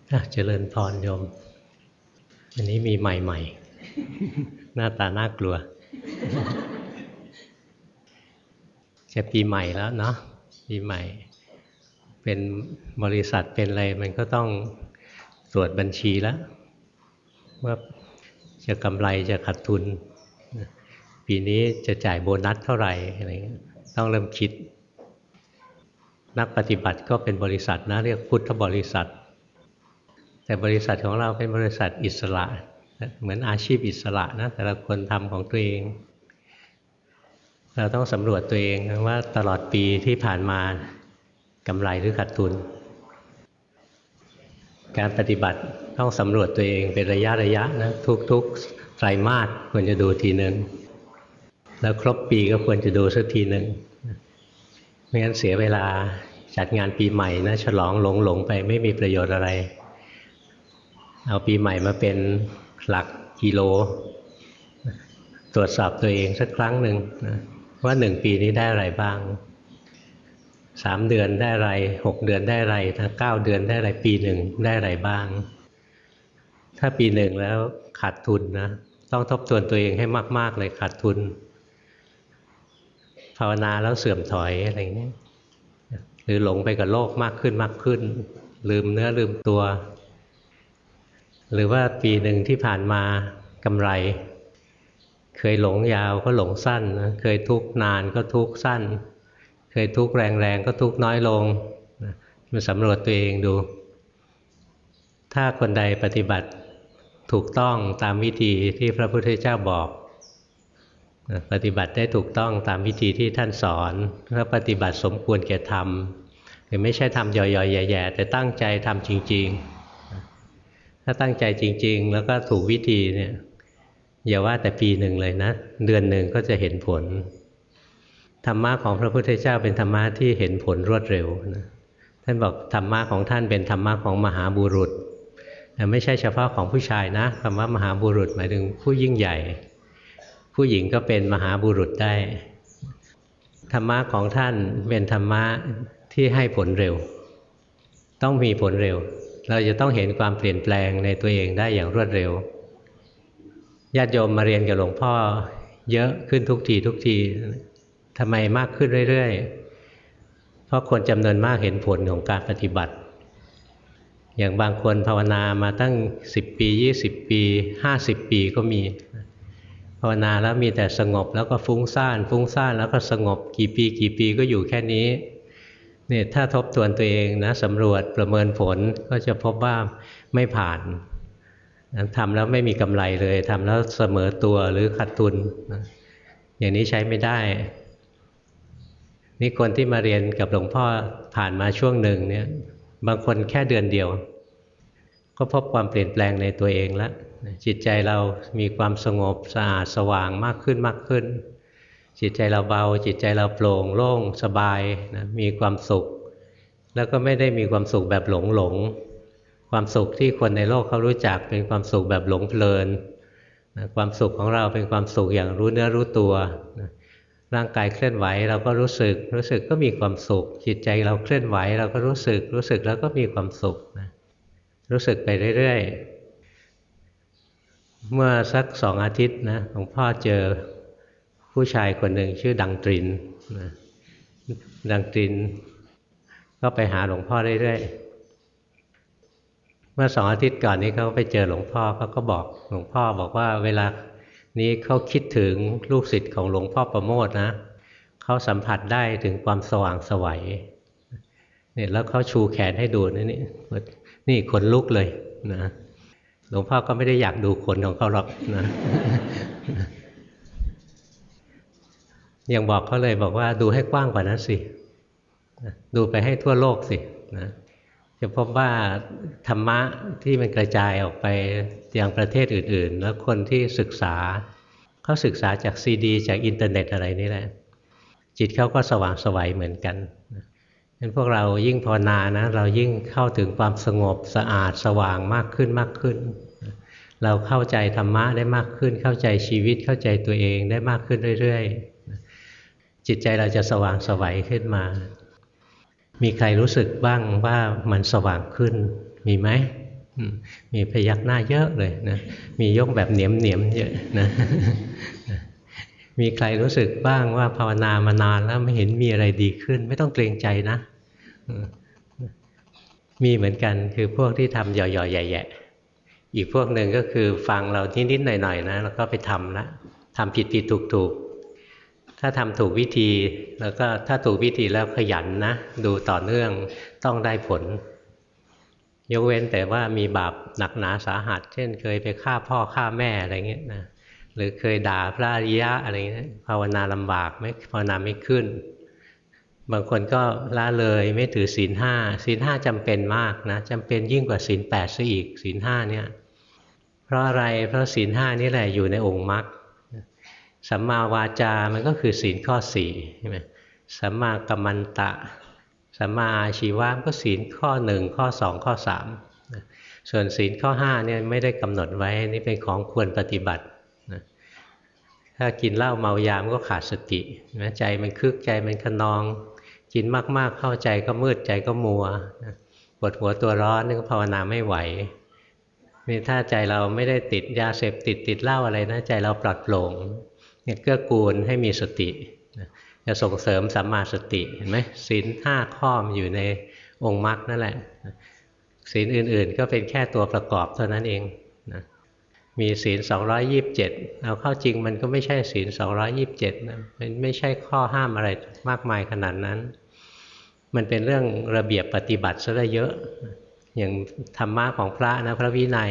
เจริญพรโยมอันนี้มีใหม่ๆหน้าตาน่ากลัวจะปีใหม่แล้วเนาะปีใหม่เป็นบริษัทเป็นอะไรมันก็ต้องตรวจบัญชีแล้วว่าจะกำไรจะขาดทุนปีนี้จะจ่ายโบนัสเท่าไหร่อะไรต้องเริ่มคิดนักปฏิบัติก็เป็นบริษัทนะเรียกพุทธบริษัทแต่บริษัทของเราเป็นบริษัทอิสระเหมือนอาชีพอิสระนะแต่ละคนทำของตัวเองเราต้องสำรวจตัวเองว่าตลอดปีที่ผ่านมากำไรหรือขาดทุนการปฏิบัติต้องสำรวจตัวเองเป็นระยะนะทุกไตรมาสควรจะดูทีหนึ่งแล้วครบปีก็ควรจะดูสักทีหนึ่งไม่งั้นเสียเวลาจัดงานปีใหม่นะฉลองหลงไปไม่มีประโยชน์อะไรเอาปีใหม่มาเป็นหลักกิโลตรวจสอบตัวเองสักครั้งหนึ่งนะว่า1 ปีนี้ได้อะไรบ้าง3 เดือนได้อะไร6 เดือนได้อะไร9 เดือนได้อะไรปีหนึ่งได้อะไรบ้างถ้าปีหนึ่งแล้วขาดทุนนะต้องทบทวนตัวเองให้มากๆเลยขาดทุนภาวนาแล้วเสื่อมถอยอะไรอย่างนี้หรือหลงไปกับโลกมากขึ้นลืมเนื้อลืมตัวหรือว่าปีหนึ่งที่ผ่านมากำไรเคยหลงยาวก็หลงสั้นนะเคยทุกข์นานก็ทุกข์สั้นเคยทุกข์แรงก็ทุกข์น้อยลงมาสำรวจตัวเองดูถ้าคนใดปฏิบัติถูกต้องตามวิธีที่พระพุทธเจ้าบอกปฏิบัติได้ถูกต้องตามวิธีที่ท่านสอนถ้าปฏิบัติสมควรแก่ธรรมหรือไม่ใช่ทำย่อยๆแย่ๆแต่ตั้งใจทำจริงๆถ้าตั้งใจจริงๆแล้วก็ถูกวิธีเนี่ยอย่าว่าแต่ปีหนึ่งเลยนะเดือนหนึ่งก็จะเห็นผลธรรมะของพระพุทธเจ้าเป็นธรรมะที่เห็นผลรวดเร็วนะท่านบอกธรรมะของท่านเป็นธรรมะของมหาบุรุษแต่ไม่ใช่เฉพาะของผู้ชายนะคำว่ามหาบุรุษหมายถึงผู้ยิ่งใหญ่ผู้หญิงก็เป็นมหาบุรุษได้ธรรมะของท่านเป็นธรรมะที่ให้ผลเร็วต้องมีผลเร็วเราจะต้องเห็นความเปลี่ยนแปลงในตัวเองได้อย่างรวดเร็วญาติโยมมาเรียนกับหลวงพ่อเยอะขึ้นทุกทีทำไมมากขึ้นเรื่อยๆเพราะคนจำนวนมากเห็นผลของการปฏิบัติอย่างบางคนภาวนามาตั้ง10 ปี20 ปี50 ปีก็มีภาวนาแล้วมีแต่สงบแล้วก็ฟุ้งซ่านแล้วก็สงบกี่ปีก็อยู่แค่นี้เนี่ยถ้าทบทวนตัวเองนะสำรวจประเมินผลก็จะพบว่าไม่ผ่านทำแล้วไม่มีกำไรเลยทำแล้วเสมอตัวหรือขาดทุนอย่างนี้ใช้ไม่ได้นี่คนที่มาเรียนกับหลวงพ่อผ่านมาช่วงหนึ่งเนี่ยบางคนแค่เดือนเดียวก็พบความเปลี่ยนแปลงในตัวเองแล้วจิตใจเรามีความสงบสะอาดสว่างมากขึ้นจิตใจเราเบาจิตใจเราโปร่งโล่งสบายนะมีความสุขแล้วก็ไม่ได้มีความสุขแบบหลงความสุขที่คนในโลกเขารู้จักเป็นความสุขแบบหลงเพลินนะความสุขของเราเป็นความสุขอย่างรู้เนื้อรู้ตัวนะร่างกายเคลื่อนไหวเราก็รู้สึกก็มีความสุขจิตใจเราเคลื่อนไหวเราก็รู้สึกแล้วก็มีความสุขนะรู้สึกไปเรื่อยๆเมื่อสัก2 อาทิตย์นะหลวงพ่อเจอผู้ชายคนหนึ่งชื่อดังตรินนะดังตรินก็ไปหาหลวงพ่อเรื่อยๆเมื่อ2 อาทิตย์ก่อนนี้เขาไปเจอหลวงพ่อเขาก็บอกหลวงพ่อบอกว่าเวลานี้เขาคิดถึงลูกศิษย์ของหลวงพ่อประโมทนะเขาสัมผัสได้ถึงความสว่างไสวเนี่ยแล้วเขาชูแขนให้ดูนี่ขนลุกเลยนะหลวงพ่อก็ไม่ได้อยากดูขนของเขาหรอกนะยังบอกเขาเลยบอกว่าดูให้กว้างกว่านั้นสิดูไปให้ทั่วโลกสินะจะพบว่าธรรมะที่มันกระจายออกไปยังประเทศอื่นๆแล้วคนที่ศึกษาเขาศึกษาจากซีดีจากอินเทอร์เน็ตอะไรนี่แหละจิตเขาก็สว่างไสวเหมือนกันงั้นพวกเรายิ่งภาวนานะเรายิ่งเข้าถึงความสงบสะอาดสว่างมากขึ้นเราเข้าใจธรรมะได้มากขึ้นเข้าใจชีวิตเข้าใจตัวเองได้มากขึ้นเรื่อยๆจิตใจเราจะสว่างไสวขึ้นมามีใครรู้สึกบ้างว่ามันสว่างขึ้นมีไหมมีพยักหน้าเยอะเลยนะมียกแบบเหนียมเยอะนะมีใครรู้สึกบ้างว่าภาวนามานานแล้วไม่เห็นมีอะไรดีขึ้นไม่ต้องเกรงใจนะมีเหมือนกันคือพวกที่ทำหย่อๆแย่ๆอีกพวกหนึ่งก็คือฟังเรานิดๆหน่อยๆนะแล้วก็ไปทำละทำผิดถูกถ้าทำถูกวิธีแล้วก็ถ้าถูกวิธีแล้วขยันนะดูต่อเนื่องต้องได้ผลยกเว้นแต่ว่ามีบาปหนักหนาสาหัสเช่นเคยไปฆ่าพ่อฆ่าแม่อะไรเงี้ยนะหรือเคยด่าพระอริยะอะไรเงี้ยภาวนาลำบากไม่ภาวนาไม่ขึ้นบางคนก็ละเลยไม่ถือศีลห้าศีลห้าจำเป็นมากนะจำเป็นยิ่งกว่าศีลแปดซะอีกศีลห้าเนี่ยเพราะอะไรเพราะศีลห้านี่แหละอยู่ในองค์มรรคสัมมาวาจามันก็คือศีลข้อสี่ใช่ไหมสัมมากัมมันตะสัมมาอาชีวะก็ศีลข้อหนึ่งข้อสองข้อสามส่วนศีลข้อห้าเนี่ยไม่ได้กำหนดไว้นี่เป็นของควรปฏิบัติถ้ากินเหล้าเมายามก็ขาดสติใจมันคึกใจมันขนองกินมากๆเข้าใจก็มืดใจก็มัวปวดหัวตัวร้อนนี่ก็ภาวนาไม่ไหวนี่ถ้าใจเราไม่ได้ติดยาเสพติดติดเหล้าอะไรนะใจเราปลอดโปร่งเนี่ยเกื้อกูลให้มีสติจะส่งเสริมสัมมาสติเห็นไหมศีลห้าข้อมันอยู่ในองค์มรรคนั่นแหละศีลอื่นๆก็เป็นแค่ตัวประกอบเท่านั้นเองนะมีศีล227เอาเข้าจริงมันก็ไม่ใช่ศีล227นะมันไม่ใช่ข้อห้ามอะไรมากมายขนาดนั้นมันเป็นเรื่องระเบียบปฏิบัติซะเยอะอย่างธรรมะของพระนะพระวินัย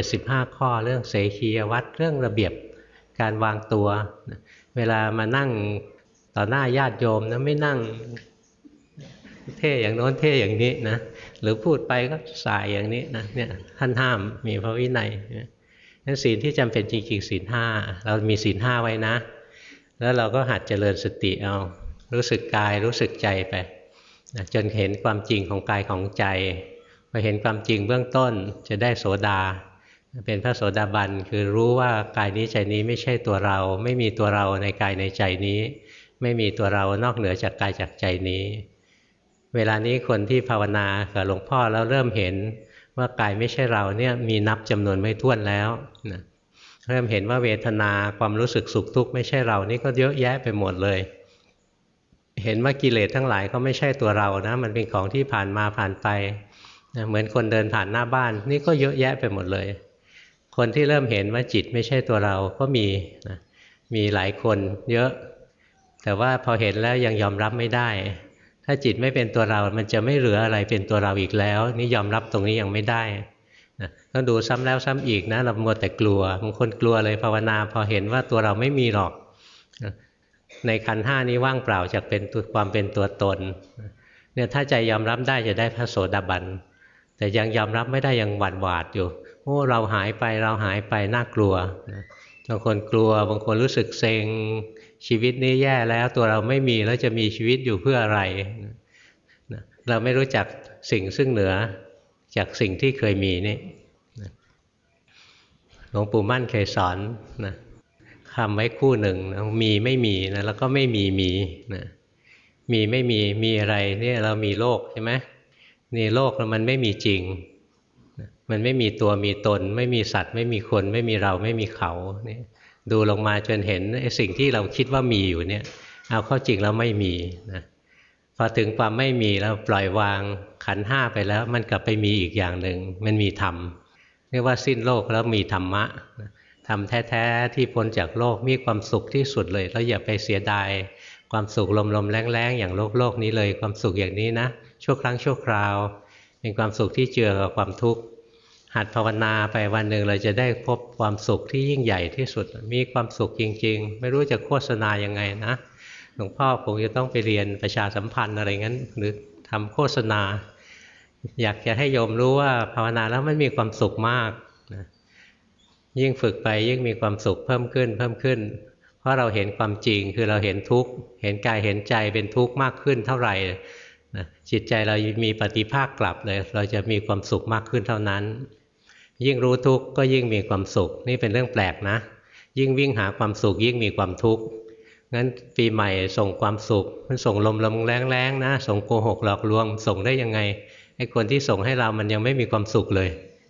75ข้อเรื่องเสขียวัตรเรื่องระเบียบการวางตัวเวลามานั่งต่อหน้าญาติโยมนะไม่นั่งเท่อย่างโน้นเท่อย่างนี้นะหรือพูดไปก็สายอย่างนี้นะเนี่ยท่านห้ามมีพระวินัยนั้นศีลที่จำเป็นจริงๆศีลห้าเรามีศีลห้าไว้นะแล้วเราก็หัดเจริญสติเอารู้สึกกายรู้สึกใจไปนะจนเห็นความจริงของกายของใจพอเห็นความจริงเบื้องต้นจะได้โสดาเป็นพระโสดาบันคือรู้ว่ากายนี้ใจนี้ไม่ใช่ตัวเราไม่มีตัวเราในกายในใจนี้ไม่มีตัวเรานอกเหนือจากกายจากใจนี้เวลานี้คนที่ภาวนากับหลวงพ่อแล้วเริ่มเห็นว่ากายไม่ใช่เราเนี่ยมีนับจำนวนไม่ถ้วนแล้วนะเริ่มเห็นว่าเวทนาความรู้สึกสุขทุกข์ไม่ใช่เรานี่ก็เยอะแยะไปหมดเลยเห็นว่ากิเลสทั้งหลายก็ไม่ใช่ตัวเรานะมันเป็นของที่ผ่านมาผ่านไปนะเหมือนคนเดินผ่านหน้าบ้านนี่ก็เยอะแยะไปหมดเลยคนที่เริ่มเห็นว่าจิตไม่ใช่ตัวเราก็มีนะมีหลายคนเยอะแต่ว่าพอเห็นแล้วยังยอมรับไม่ได้ถ้าจิตไม่เป็นตัวเรามันจะไม่เหลืออะไรเป็นตัวเราอีกแล้วนี่ยอมรับตรงนี้ยังไม่ได้นะต้องดูซ้ำแล้วซ้ำอีกนะเรามัวแต่กลัวบางคนกลัวเลยภาวนาพอเห็นว่าตัวเราไม่มีหรอกนะในขันธ์ห้านี้ว่างเปล่าจากเป็นความเป็นตัวตนเนี่ยถ้าใจยอมรับได้จะได้พระโสดาบันแต่ยังยอมรับไม่ได้ยังหวาดอยู่โอ้เราหายไปเราหายไปน่ากลัวนะบางคนกลัวบางคนรู้สึกเซ็งชีวิตนี้แย่แล้วตัวเราไม่มีแล้วจะมีชีวิตอยู่เพื่ออะไรนะเราไม่รู้จักสิ่งซึ่งเหนือจากสิ่งที่เคยมีนี่นะหลวงปู่มั่นเคยสอนนะคำไว้คู่หนึ่งนะมีไม่มีนะแล้วก็ไม่มีมีนะมีไม่มีมีอะไรเนี่ยเรามีโลกใช่ไหมนี่โลกแล้วมันไม่มีจริงมันไม่มีตัวมีตนไม่มีสัตว์ไม่มีคนไม่มีเราไม่มีเขานี่ดูลงมาจนเห็นไอ้สิ่งที่เราคิดว่ามีอยู่เนี่ยเอาเข้าจริงแล้วไม่มีนะพอถึงความไม่มีแล้วปล่อยวางขันธ์ห้าไปแล้วมันกลับไปมีอีกอย่างหนึ่งมันมีธรรมเรียกว่าสิ้นโลกแล้วมีธรรมะธรรมแท้ๆที่พ้นจากโลกมีความสุขที่สุดเลยแล้วอย่าไปเสียดายความสุขลมๆแรงๆอย่างโลกนี้เลยความสุขอย่างนี้นะชั่วครั้งชั่วคราวเป็นความสุขที่เจือกับความทุกข์หัดภาวนาไปวันหนึ่งเราจะได้พบความสุขที่ยิ่งใหญ่ที่สุดมีความสุขจริงๆไม่รู้จะโฆษณายังไงนะหลวงพ่อคงจะต้องไปเรียนประชาสัมพันธ์อะไรงั้นหรือทำโฆษณาอยากจะให้โยมรู้ว่าภาวนาแล้วมันมีความสุขมากนะยิ่งฝึกไปยิ่งมีความสุขเพิ่มขึ้นเพิ่มขึ้นเพราะเราเห็นความจริงคือเราเห็นทุกข์เห็นกายเห็นใจเป็นทุกข์มากขึ้นเท่าไหร่นะจิตใจเรามีปฏิภาคกลับเลยเราจะมีความสุขมากขึ้นเท่านั้นยิ่งรู้ทุกข์ก็ยิ่งมีความสุขนี่เป็นเรื่องแปลกนะยิ่งวิ่งหาความสุขยิ่งมีความทุกข์งั้นปีใหม่ส่งความสุขมันส่งลมๆแรงๆนะส่งโกหกหลอกลวงส่งได้ยังไงไอ้คนที่ส่งให้เรามันยังไม่มีความสุขเลย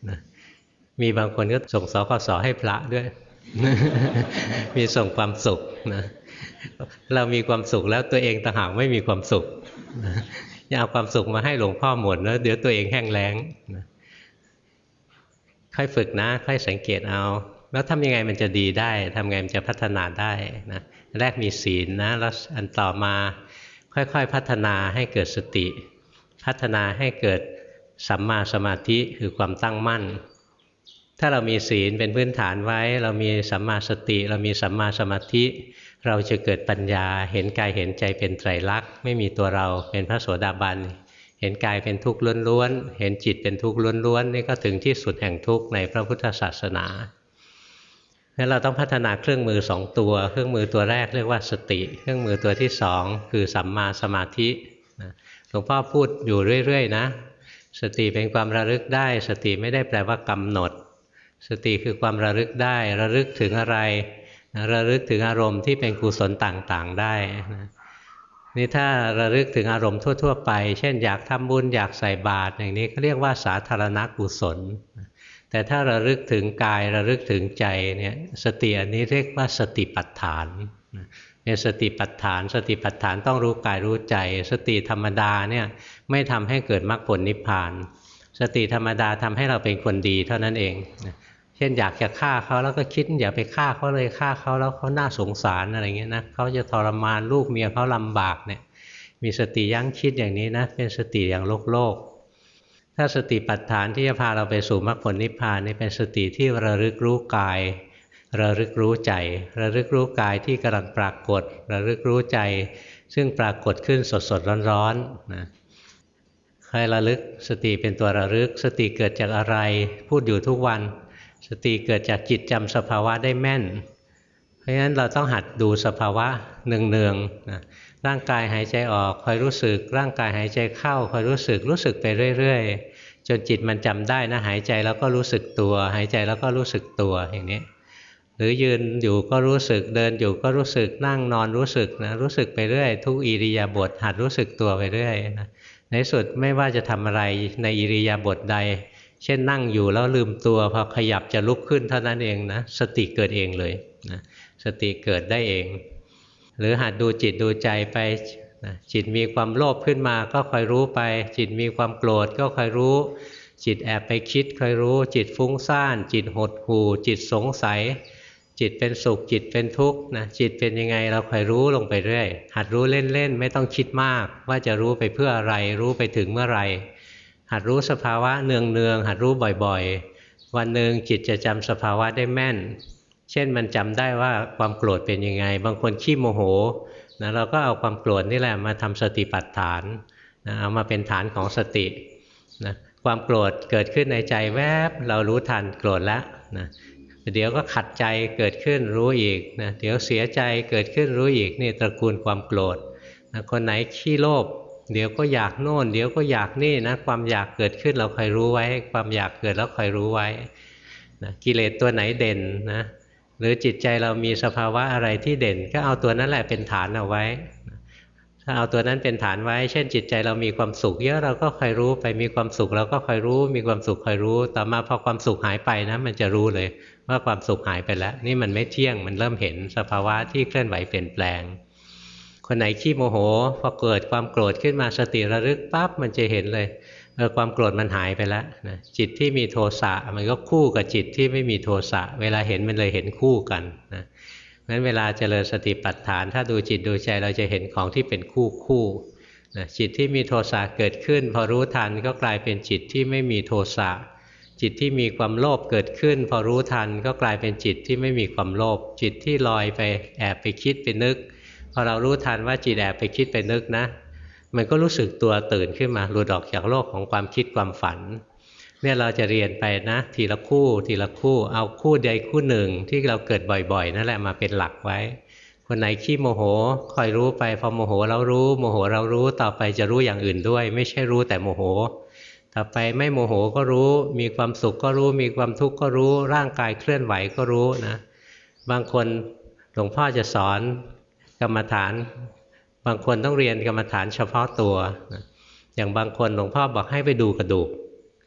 นะมีบางคนก็ส่งสกสให้พระด้วย มีส่งความสุขนะเรามีความสุขแล้วตัวเองต่างหากไม่มีความสุขนะอย่าเอาความสุขมาให้หลวงพ่อหมดแล้วเดี๋ยวตัวเองแห้งแล้งนะค่อยฝึกนะค่อยสังเกตเอาแล้วทำยังไงมันจะดีได้ทำไงมันจะพัฒนาได้นะแรกมีศีลนะแล้วอันต่อมาค่อยๆพัฒนาให้เกิดสติพัฒนาให้เกิดสัมมาสมาธิคือความตั้งมั่นถ้าเรามีศีลเป็นพื้นฐานไว้เรามีสัมมาสติเรามีสัมมาสมาธิเราจะเกิดปัญญาเห็นกายเห็นใจเป็นไตรลักษณ์ไม่มีตัวเราเป็นพระโสดาบันเห็นกายเป็นทุกข์ล้วนๆเห็นจิตเป็นทุกข์ล้วนๆนี่ก็ถึงที่สุดแห่งทุกข์ในพระพุทธศาสนางั้นเราต้องพัฒนาเครื่องมือสองตัวเครื่องมือตัวแรกเรียกว่าสติเครื่องมือตัวที่สองคือสัมมาสมาธิหลวงพ่อพูดอยู่เรื่อยๆนะสติเป็นความระลึกได้สติไม่ได้แปลว่ากำหนดสติคือความระลึกได้ระลึกถึงอะไรระลึกถึงอารมณ์ที่เป็นกุศลต่างๆได้นี่ถ้าระลึกถึงอารมณ์ทั่วๆไปเช่นอยากทำบุญอยากใส่บาตรอย่างนี้ก็เรียกว่าสาธารณกุศลแต่ถ้าระลึกถึงกายระลึกถึงใจเนี่ยสติอันนี้เรียกว่าสติปัฏฐานเป็นสติปัฏฐานสติปัฏฐานต้องรู้กายรู้ใจสติธรรมดาเนี่ยไม่ทำให้เกิดมรรคผลนิพพานสติธรรมดาทำให้เราเป็นคนดีเท่านั้นเองเช่นอยากจะฆ่าเขาแล้วก็คิดอย่าไปฆ่าเขาเลยฆ่าเขาแล้วเขาน่าสงสารอะไรเงี้ยนะเขาจะทรมานลูกเมียเขาลำบากเนี่ยมีสติยั้งคิดอย่างนี้นะเป็นสติอย่างโลกถ้าสติปัฏฐานที่จะพาเราไปสู่มรรคผลนิพพานนี่เป็นสติที่ระลึกรู้กายระลึกรู้ใจระลึกรู้กายที่กำลังปรากฏระลึกรู้ใจซึ่งปรากฏขึ้นสดๆร้อนๆนะให้ระลึกสติเป็นตัวระลึกสติเกิดจากอะไรพูดอยู่ทุกวันสติเกิดจากจิตจำสภาวะได้แม่นเพราะฉะนั้นเราต้องหัดดูสภาวะเนืองๆนะร่างกายหายใจออกคอยรู้สึกร่างกายหายใจเข้าคอยรู้สึกไปเรื่อยๆจนจิตมันจำได้นะหายใจแล้วก็รู้สึกตัวหายใจแล้วก็รู้สึกตัวอย่างนี้หรือยืนอยู่ก็รู้สึกเดินอยู่ก็รู้สึกนั่งนอนรู้สึกนะรู้สึกไปเรื่อยทุกอิริยาบถหัดรู้สึกตัวไปเรื่อยนะในสุดไม่ว่าจะทำอะไรในอิริยาบถใดเช่นนั่งอยู่แล้วลืมตัวพอขยับจะลุกขึ้นเท่านั้นเองนะสติเกิดเองเลยนะสติเกิดได้เองหรือหัดดูจิตดูใจไปนะจิตมีความโลภขึ้นมาก็คอยรู้ไปจิตมีความโกรธก็คอยรู้จิตแอบไปคิดคอยรู้จิตฟุ้งซ่านจิตหดหู่จิตสงสัยจิตเป็นสุขจิตเป็นทุกข์นะจิตเป็นยังไงเราคอยรู้ลงไปเรื่อยหัดรู้เล่นๆไม่ต้องคิดมากว่าจะรู้ไปเพื่ออะไรรู้ไปถึงเมื่อไหร่หัดรู้สภาวะเนืองๆหัดรู้บ่อยๆวันหนึ่งจิตจะจำสภาวะได้แม่นเช่นมันจำได้ว่าความโกรธเป็นยังไงบางคนขี้โมโหนะเราก็เอาความโกรธนี่แหละมาทำสติปัฏฐานนะเอามาเป็นฐานของสตินะความโกรธเกิดขึ้นในใจแวบเรารู้ทันโกรธแล้วนะเดี๋ยวก็ขัดใจเกิดขึ้นรู้อีกนะเดี๋ยวเสียใจเกิดขึ้นรู้อีกนี่ตระกูลความโกรธนะคนไหนขี้โลภเดี๋ยวก็อยากโน่นเดี๋ยวก็อยากนี่นะความอยากเกิดขึ้นเราคอยรู้ไว้ความอยากเกิดแล้วคอยรู้ไว้นะกิเลสตัวไหนเด่นนะหรือจิตใจเรามีสภาวะอะไรที่เด่นก็เอาตัวนั้นแหละเป็นฐานเอาไว้ถ้าเอาตัวนั้นเป็นฐานไว้เช่นจิตใจเรามีความสุขเยอะเราก็คอยรู้ไปมีความสุขเราก็คอยรู้มีความสุขคอยรู้ต่อมาพอความสุขหายไปนะมันจะรู้เลยว่าความสุขหายไปแล้วนี่มันไม่เที่ยงมันเริ่มเห็นสภาวะที่เคลื่อนไหวเปลี่ยนแปลงคนไหนขี้โมโหพอเกิดความโกรธขึ้นมาสติระลึกปั๊บมันจะเห็นเลยความโกรธมันหายไปแล้วนะจิตที่มีโทสะมันก็คู่กับจิตที่ไม่มีโทสะเวลาเห็นมันเลยเห็นคู่กันนะงั้นเวลาเจริญสติปัฏฐานถ้าดูจิตดูใจเราจะเห็นของที่เป็นคู่นะจิตที่มีโทสะเกิดขึ้นพอรู้ทันก็กลายเป็นจิตที่ไม่มีโทสะจิตที่มีความโลภเกิดขึ้นพอรู้ทันก็กลายเป็นจิตที่ไม่มีความโลภจิตที่ลอยไปแอบไปคิดไปนึกพอเรารู้ทันว่าจิตแอบไปคิดไปนึกนะมันก็รู้สึกตัวตื่นขึ้นมาหลุดออกจากโลกของความคิดความฝันเนี่ยเราจะเรียนไปนะทีละคู่ทีละคู่เอาคู่ใดคู่หนึ่งที่เราเกิดบ่อยๆนั่นแหละมาเป็นหลักไว้คนไหนขี้โมโหคอยรู้ไปพอโมโหเรารู้โมโหเรารู้ต่อไปจะรู้อย่างอื่นด้วยไม่ใช่รู้แต่โมโหต่อไปไม่โมโหก็รู้มีความสุขก็รู้มีความทุกข์ก็รู้ร่างกายเคลื่อนไหวก็รู้นะบางคนหลวงพ่อจะสอนกรรมฐานบางคนต้องเรียนกรรมฐานเฉพาะตัวอย่างบางคนหลวงพ่อบอกให้ไปดูกระดูกค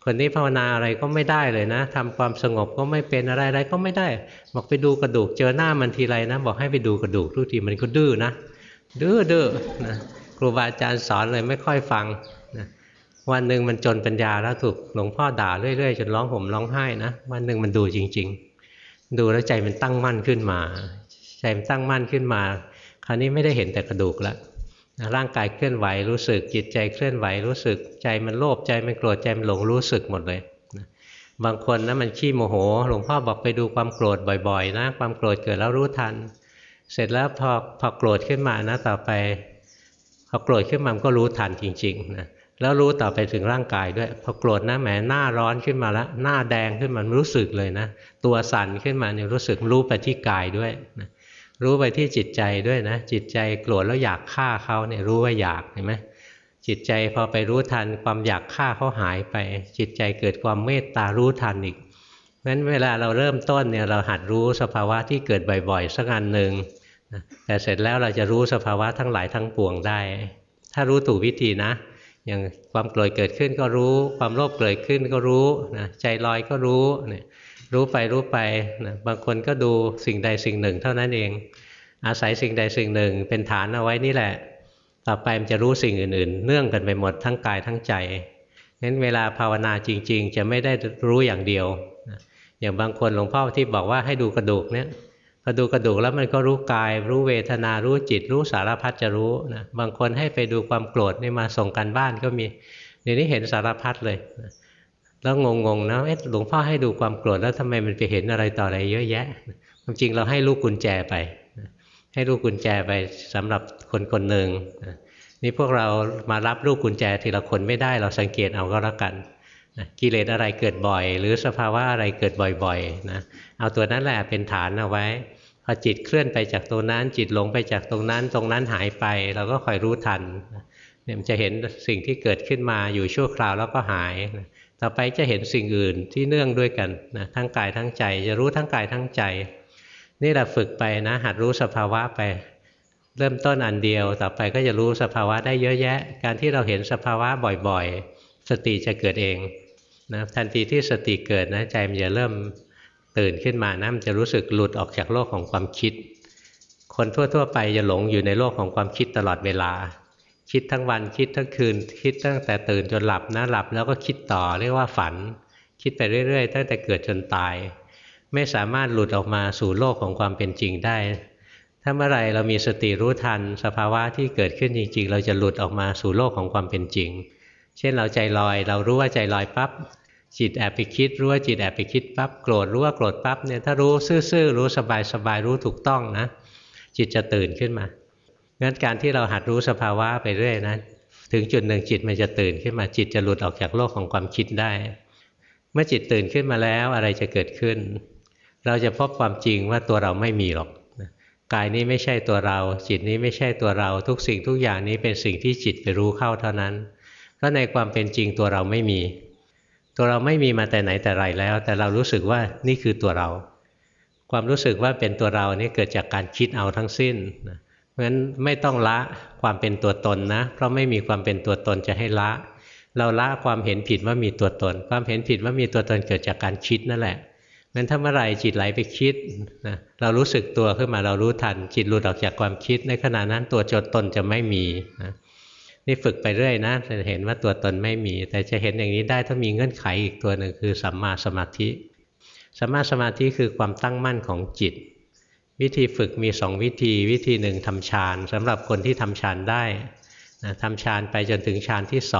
คนนี้ภาวนาอะไรก็ไม่ได้เลยนะทำความสงบก็ไม่เป็นอะไรก็ไม่ได้บอกไปดูกระดูกเจอหน้ามันทีไรนะบอกให้ไปดูกระดูกทุกทีมันก็ดื้อนะดื้อนะครูบาอาจารย์สอนเลยไม่ค่อยฟังนะวันหนึ่งมันจนปัญญาแล้วถูกหลวงพ่อด่าเรื่อยๆจนร้องห่มร้องไห้นะวันหนึ่งมันดูจริงๆดูแล้วใจมันตั้งมั่นขึ้นมาใจมันตั้งมั่นขึ้นมาคราวนี้ไม่ได้เห็นแต่กระดูกแล้วร่างกายเคลื่อนไหวรู้สึกจิตใจเคลื่อนไหวรู้สึกใจมันโลภใจมันโกรธใจมันหลงรู้สึกหมดเลยบางคนนะมันขี้โมโหหลวงพ่อบอกไปดูความโกรธบ่อยๆนะความโกรธเกิดแล้วรู้ทันเสร็จแล้วพอโกรธขึ้นมานะต่อไปพอโกรธขึ้นมามันก็รู้ทันจริงๆนะแล้วรู้ต่อไปถึงร่างกายด้วยพอโกรธนะแหมหน้าร้อนขึ้นมาแล้วหน้าแดงขึ้นมารู้สึกเลยนะตัวสั่นขึ้นมาเนี่ยรู้สึกรู้ไปที่กายด้วยนะรู้ไปที่จิตใจด้วยนะจิตใจโกรธแล้วอยากฆ่าเขาเนี่ยรู้ว่าอยากเห็นไหมจิตใจพอไปรู้ทันความอยากฆ่าเขาหายไปจิตใจเกิดความเมตตารู้ทันอีกเพราะฉะนั้นเวลาเราเริ่มต้นเนี่ยเราหัดรู้สภาวะที่เกิดบ่อยๆสักอันหนึ่งแต่เสร็จแล้วเราจะรู้สภาวะทั้งหลายทั้งปวงได้ถ้ารู้ถูกวิธีนะอย่างความโกรธเกิดขึ้นก็รู้ความโลภเกิดขึ้นก็รู้นะใจลอยก็รู้เนี่ยรู้ไปนะบางคนก็ดูสิ่งใดสิ่งหนึ่งเท่านั้นเองอาศัยสิ่งใดสิ่งหนึ่งเป็นฐานเอาไว้นี่แหละต่อไปมันจะรู้สิ่งอื่นๆเนื่องกันไปหมดทั้งกายทั้งใจงั้นเวลาภาวนาจริงๆจะไม่ได้รู้อย่างเดียวอย่างบางคนหลวงพ่อที่บอกว่าให้ดูกระดูกเนี่ยพอดูกระดูกแล้วมันก็รู้กายรู้เวทนารู้จิตรู้สารพัดจะรู้นะบางคนให้ไปดูความโกรธนี่มาส่งกันบ้านก็มีเดี๋ยวนี้เห็นสารพัดเลยแล้วงงๆนะหลวงพ่อให้ดูความโกรธแล้วทำไมมันไปเห็นอะไรต่ออะไรเยอะแยะความจริงเราให้ลูกกุญแจไปให้ลูกกุญแจไปสำหรับคนคนหนึ่งนี่พวกเรามารับลูกกุญแจทีละคนไม่ได้เราสังเกตเอาก็แล้วกันกิเลสอะไรเกิดบ่อยหรือสภาวะอะไรเกิดบ่อยๆนะเอาตัวนั้นแหละเป็นฐานเอาไว้พอจิตเคลื่อนไปจากตรงนั้นจิตหลงไปจากตรงนั้นหายไปเราก็คอยรู้ทันเนี่ยมันจะเห็นสิ่งที่เกิดขึ้นมาอยู่ชั่วคราวแล้วก็หายต่อไปจะเห็นสิ่งอื่นที่เนื่องด้วยกันนะทั้งกายทั้งใจจะรู้ทั้งกายทั้งใจนี่เราฝึกไปนะหัดรู้สภาวะไปเริ่มต้นอันเดียวต่อไปก็จะรู้สภาวะได้เยอะแยะการที่เราเห็นสภาวะบ่อยๆสติจะเกิดเองนะทันทีที่สติเกิดนะใจมันจะเริ่มตื่นขึ้นมานะมันจะรู้สึกหลุดออกจากโลกของความคิดคนทั่วๆไปจะหลงอยู่ในโลกของความคิดตลอดเวลาคิดทั้งวันคิดทั้งคืนคิดตั้งแต่ตื่นจนหลับนะหลับแล้วก็คิดต่อเรียกว่าฝันคิดไปเรื่อยๆตั้งแต่เกิดจนตายไม่สามารถหลุดออกมาสู่โลกของความเป็นจริงได้ถ้าเมื่อไรเรามีสติรู้ทันสภาวะที่เกิดขึ้นจริงๆเราจะหลุดออกมาสู่โลกของความเป็นจริงเช่นเราใจลอยเรารู้ว่าใจลอยปั๊บจิตแอบไปคิดรู้ว่าจิตแอบไปคิดปั๊บโกรธรู้ว่าโกรธปั๊บเนี่ยถ้ารู้ซื่อๆรู้สบายๆรู้ถูกต้องนะจิตจะตื่นขึ้นมางั้นการที่เราหัดรู้สภาวะไปเรื่อยนะถึงจุดหนึ่งจิตมันจะตื่นขึ้นมาจิตจะหลุดออกจากโลกของความคิดได้เมื่อจิตตื่นขึ้นมาแล้วอะไรจะเกิดขึ้นเราจะพบความจริงว่าตัวเราไม่มีหรอกกายนี้ไม่ใช่ตัวเราจิตนี้ไม่ใช่ตัวเราทุกสิ่งทุกอย่างนี้เป็นสิ่งที่จิตไปรู้เข้าเท่านั้นเพราะในความเป็นจริงตัวเราไม่มีตัวเราไม่มีมาแต่ไหนแต่ไรแล้วแต่เรารู้สึกว่านี่คือตัวเราความรู้สึกว่าเป็นตัวเรานี่เกิดจากการคิดเอาทั้งสิ้นเพราะฉะนั้นไม่ต้องละความเป็นตัวตนนะเพราะไม่มีความเป็นตัวตนจะให้ละเราละความเห็นผิดว่ามีตัวตนความเห็นผิดว่ามีตัวตนเกิดจากการคิดนั่นแหละงั้นถ้าเมื่อไหร่จิตไหลไปคิดนะเรารู้สึกตัวขึ้นมาเรารู้ทันจิตหลุดออกจากความคิดในขณะนั้นตัวตนจะไม่มีนะนี่ฝึกไปเรื่อยนะจะเห็นว่าตัวตนไม่มีแต่จะเห็นอย่างนี้ได้ถ้ามีเงื่อนไขอีกตัวหนึ่งคือสัมมาสมาธิสัมมาสมาธิคือความตั้งมั่นของจิตวิธีฝึกมี2วิธีวิธีหนึ่งทำฌานสำหรับคนที่ทำฌานได้นะทำฌานไปจนถึงฌานที่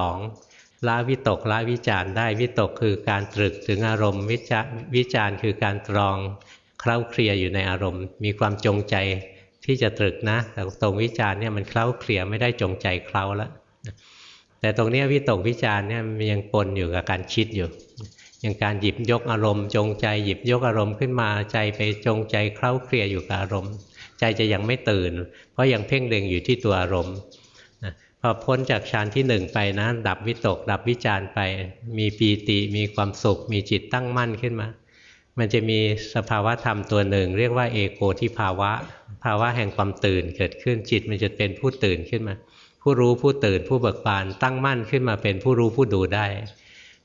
2ละวิตกละวิจารได้วิตกคือการตรึกถึงอารมณ์วิจารคือการตรองเคล้าเคลียอยู่ในอารมณ์มีความจงใจที่จะตรึกนะแต่ตรงวิจารเนี่ยมันเคล้าเคลียไม่ได้จงใจเคล้าแล้วแต่ตรงนี้วิตกวิจารเนี่ยมันยังปนอยู่กับการคิดอยู่อย่างการหยิบยกอารมณ์จงใจหยิบยกอารมณ์ขึ้นมาใจไปจงใจเคล้าเคลียอยู่กับอารมณ์ใจจะยังไม่ตื่นเพราะยังเพ่งเล็งอยู่ที่ตัวอารมณ์พอพ้นจากฌานที่1ไปนะดับวิตกดับวิจารไปมีปีติมีความสุขมีจิตตั้งมั่นขึ้นมามันจะมีสภาวะธรรมตัวหนึ่งเรียกว่าเอโกทิภาวะภาวะแห่งความตื่นเกิดขึ้นจิตมันจะเป็นผู้ตื่นขึ้นมาผู้รู้ผู้ตื่นผู้เบิกบานตั้งมั่นขึ้นมาเป็นผู้รู้ผู้ดูได้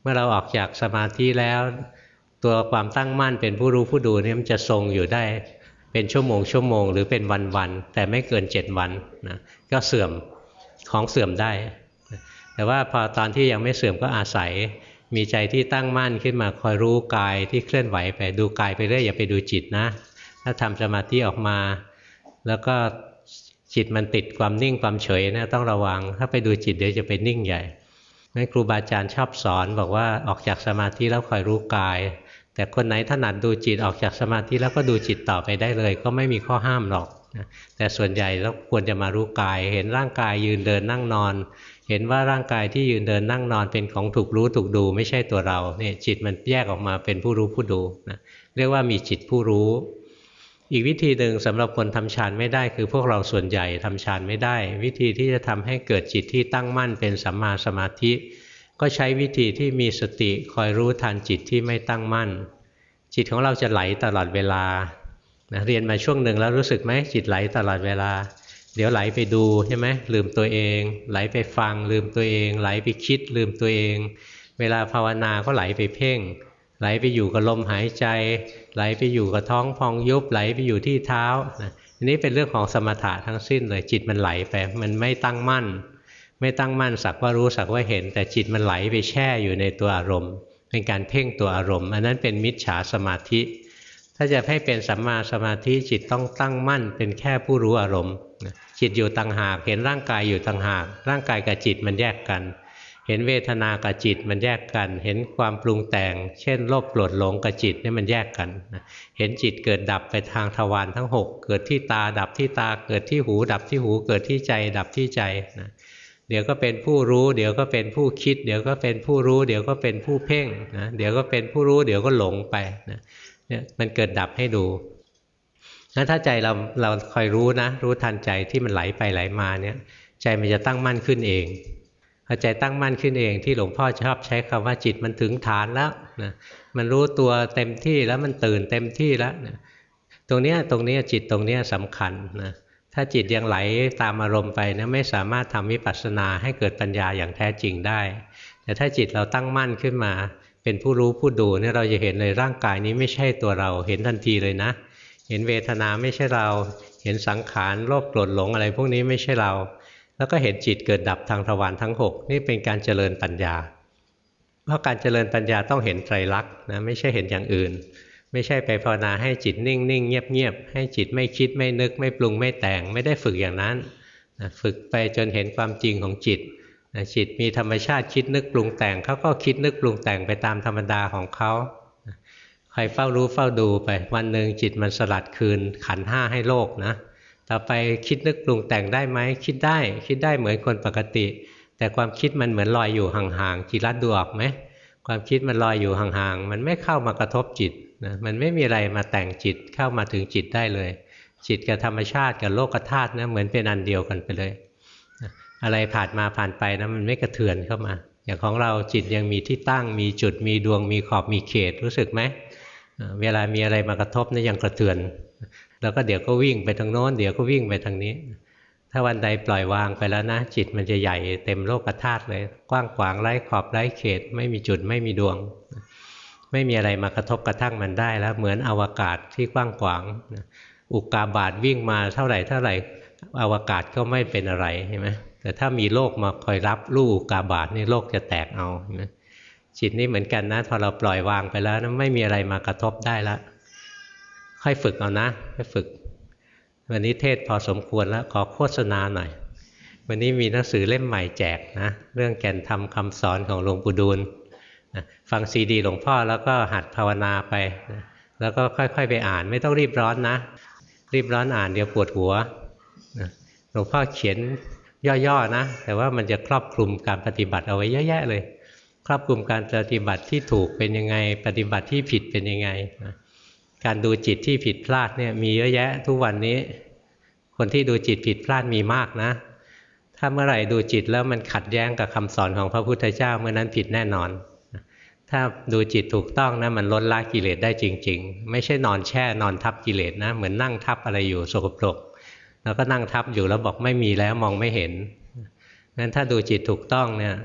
เมื่อเราออกจากสมาธิแล้วตัวความตั้งมั่นเป็นผู้รู้ผู้ดูนี่มันจะทรงอยู่ได้เป็นชั่วโมงหรือเป็นวันๆแต่ไม่เกิน7 วันนะก็เสื่อมของเสื่อมได้แต่ว่าพอตอนที่ยังไม่เสื่อมก็อาศัยมีใจที่ตั้งมั่นขึ้นมาคอยรู้กายที่เคลื่อนไหวไปดูกายไปเรื่อยอย่าไปดูจิตนะถ้าทำสมาธิออกมาแล้วก็จิตมันติดความนิ่งความเฉยนะต้องระวังถ้าไปดูจิตเดี๋ยวจะไปนิ่งใหญ่งั้นครูบาอาจารย์ชอบสอนบอกว่าออกจากสมาธิแล้วคอยรู้กายแต่คนไหนถนัดดูจิตออกจากสมาธิแล้วก็ดูจิตต่อไปได้เลยก็ไม่มีข้อห้ามหรอกนะแต่ส่วนใหญ่แล้วควรจะมารู้กายเห็นร่างกายยืนเดินนั่งนอนเห็นว่าร่างกายที่ยืนเดินนั่งนอนเป็นของถูกรู้ถูกดูไม่ใช่ตัวเราเนี่ยจิตมันแยกออกมาเป็นผู้รู้ผู้ดูนะเรียกว่ามีจิตผู้รู้อีกวิธีหนึ่งสำหรับคนทำฌานไม่ได้คือพวกเราส่วนใหญ่ทำฌานไม่ได้วิธีที่จะทำให้เกิดจิตที่ตั้งมั่นเป็นสัมมาสมาธิก็ใช้วิธีที่มีสติคอยรู้ทันจิตที่ไม่ตั้งมั่นจิตของเราจะไหลตลอดเวลานะเรียนมาช่วงหนึ่งแล้วรู้สึกไหมจิตไหลตลอดเวลาเดี๋ยวไหลไปดูใช่ไหมลืมตัวเองไหลไปฟังลืมตัวเองไหลไปคิดลืมตัวเองเวลาภาวนาก็ไหลไปเพ่งไหลไปอยู่กับลมหายใจไหลไปอยู่กับท้องพองยุบไหลไปอยู่ที่เท้าอันนี้เป็นเรื่องของสมถะทั้งสิ้นเลยจิตมันไหลไปมันไม่ตั้งมั่นสักว่ารู้สักว่าเห็นแต่จิตมันไหลไปแช่อยู่ในตัวอารมณ์เป็นการเพ่งตัวอารมณ์อันนั้นเป็นมิจฉาสมาธิถ้าจะให้เป็นสัมมาสมาธิจิตต้องตั้งมั่นเป็นแค่ผู้รู้อารมณ์จิตอยู่ต่างหากเห็นร่างกายอยู่ต่างหากร่างกายกับจิตมันแยกกันเห็นเวทนากับจิตมันแยกกันเห็นความปรุงแต่งเช่นโลภโกรธหลงกับจิตนี่มันแยกกันเห็นจิตเกิดดับไปทางทวารทั้ง6เกิดที่ตาดับที่ตาเกิดที่หูดับที่หูเกิดที่ใจดับที่ใจนะเดี๋ยวก็เป็นผู้รู้เดี๋ยวก็เป็นผู้คิดเดี๋ยวก็เป็นผู้รู้เดี๋ยวก็เป็นผู้เพ่งนะเดี๋ยวก็เป็นผู้รู้เดี๋ยวก็หลงไปนะเนี่ยมันเกิดดับให้ดูงั้นถ้าใจเราคอยรู้นะรู้ทันใจที่มันไหลไปไหลมาเนี่ยใจมันจะตั้งมั่นขึ้นเองพอใจตั้งมั่นขึ้นเองที่หลวงพ่อชอบใช้คำว่าจิตมันถึงฐานแล้วนะมันรู้ตัวเต็มที่แล้วมันตื่นเต็มที่แล้วนะตรงนี้จิตตรงนี้สำคัญนะถ้าจิตยังไหลตามอารมณ์ไปนะไม่สามารถทำวิปัสสนาให้เกิดปัญญาอย่างแท้จริงได้แต่ถ้าจิตเราตั้งมั่นขึ้นมาเป็นผู้รู้ผู้ดูเนี่ยเราจะเห็นเลยร่างกายนี้ไม่ใช่ตัวเราเห็นทันทีเลยนะเห็นเวทนาไม่ใช่เราเห็นสังขารโลภโกรธหลงอะไรพวกนี้ไม่ใช่เราแล้วก็เห็นจิตเกิดดับทางทวารทั้ง6นี่เป็นการเจริญปัญญาเพราะการเจริญปัญญาต้องเห็นไตรลักษณ์นะไม่ใช่เห็นอย่างอื่นไม่ใช่ไปภาวนาให้จิตนิ่งๆเงียบๆให้จิตไม่คิดไม่นึกไม่ปรุงไม่แต่งไม่ได้ฝึกอย่างนั้นฝึกไปจนเห็นความจริงของจิตจิตมีธรรมชาติคิดนึกปรุงแต่งเขาก็คิดนึกปรุงแต่งไปตามธรรมดาของเขาใครเฝ้ารู้เฝ้าดูไปวันหนึ่งจิตมันสลัดคืนขันธ์5ให้โลกนะต่อไปคิดนึกปรุงแต่งได้ไหมคิดได้เหมือนคนปกติแต่ความคิดมันเหมือนลอยอยู่ห่างๆจิตรัดดูออกไหมความคิดมันลอยอยู่ห่างๆมันไม่เข้ามากระทบจิตนะมันไม่มีอะไรมาแต่งจิตเข้ามาถึงจิตได้เลยจิตกับธรรมชาติกับโลกธาตุนะเหมือนเป็นอันเดียวกันไปเลยอะไรผ่านมาผ่านไปนะมันไม่กระเทือนเข้ามาอย่างของเราจิตยังมีที่ตั้งมีจุดมีดวงมีขอบมีเขตรู้สึกไหมเวลามีอะไรมากระทบนะยังกระเทือนแล้วก็เดี๋ยวก็วิ่งไปทางโน้นเดี๋ยวก็วิ่งไปทางนี้ถ้าวันใดปล่อยวางไปแล้วนะจิตมันจะใหญ่เต็มโลกธาตุเลยกว้างขวางไร้ขอบไร้เขตไม่มีจุดไม่มีดวงไม่มีอะไรมากระทบกระทั่งมันได้แล้วเหมือนอวกาศที่กว้างขวางอุกกาบาตวิ่งมาเท่าไหร่อวกาศก็ไม่เป็นอะไรใช่ไหมแต่ถ้ามีโลกมาคอยรับลูกอุกกาบาตนี่โลกจะแตกเอาจิตนี่เหมือนกันนะพอเราปล่อยวางไปแล้วนะไม่มีอะไรมากระทบได้แล้วค่อยฝึกเอานะค่อยฝึกวันนี้เทศพอสมควรแล้วขอโฆษณาหน่อยวันนี้มีหนังสือเล่มใหม่แจกนะเรื่องแก่นธรรมคำสอนของหลวงปู่ดูลฟังซีดีหลวงพ่อแล้วก็หัดภาวนาไปแล้วก็ค่อยๆไปอ่านไม่ต้องรีบร้อนนะรีบร้อนอ่านเดี๋ยวปวดหัวหลวงพ่อเขียนย่อๆนะแต่ว่ามันจะครอบคลุมการปฏิบัติเอาไว้เยอะแยะเลยครอบคลุมการปฏิบัติที่ถูกเป็นยังไงปฏิบัติที่ผิดเป็นยังไงการดูจิตที่ผิดพลาดเนี่ยมีเยอะแยะทุกวันนี้คนที่ดูจิตผิดพลาดมีมากนะถ้าเมื่อไหร่ดูจิตแล้วมันขัดแย้งกับคำสอนของพระพุทธเจ้าเมื่อนั้นผิดแน่นอนถ้าดูจิตถูกต้องนะมันลดละกิเลสได้จริงๆไม่ใช่นอนแช่นอนทับกิเลสนะเหมือนนั่งทับอะไรอยู่สกปรกแล้วก็นั่งทับอยู่แล้วบอกไม่มีแล้วมองไม่เห็นงั้นถ้าดูจิตถูกต้องเนี่ย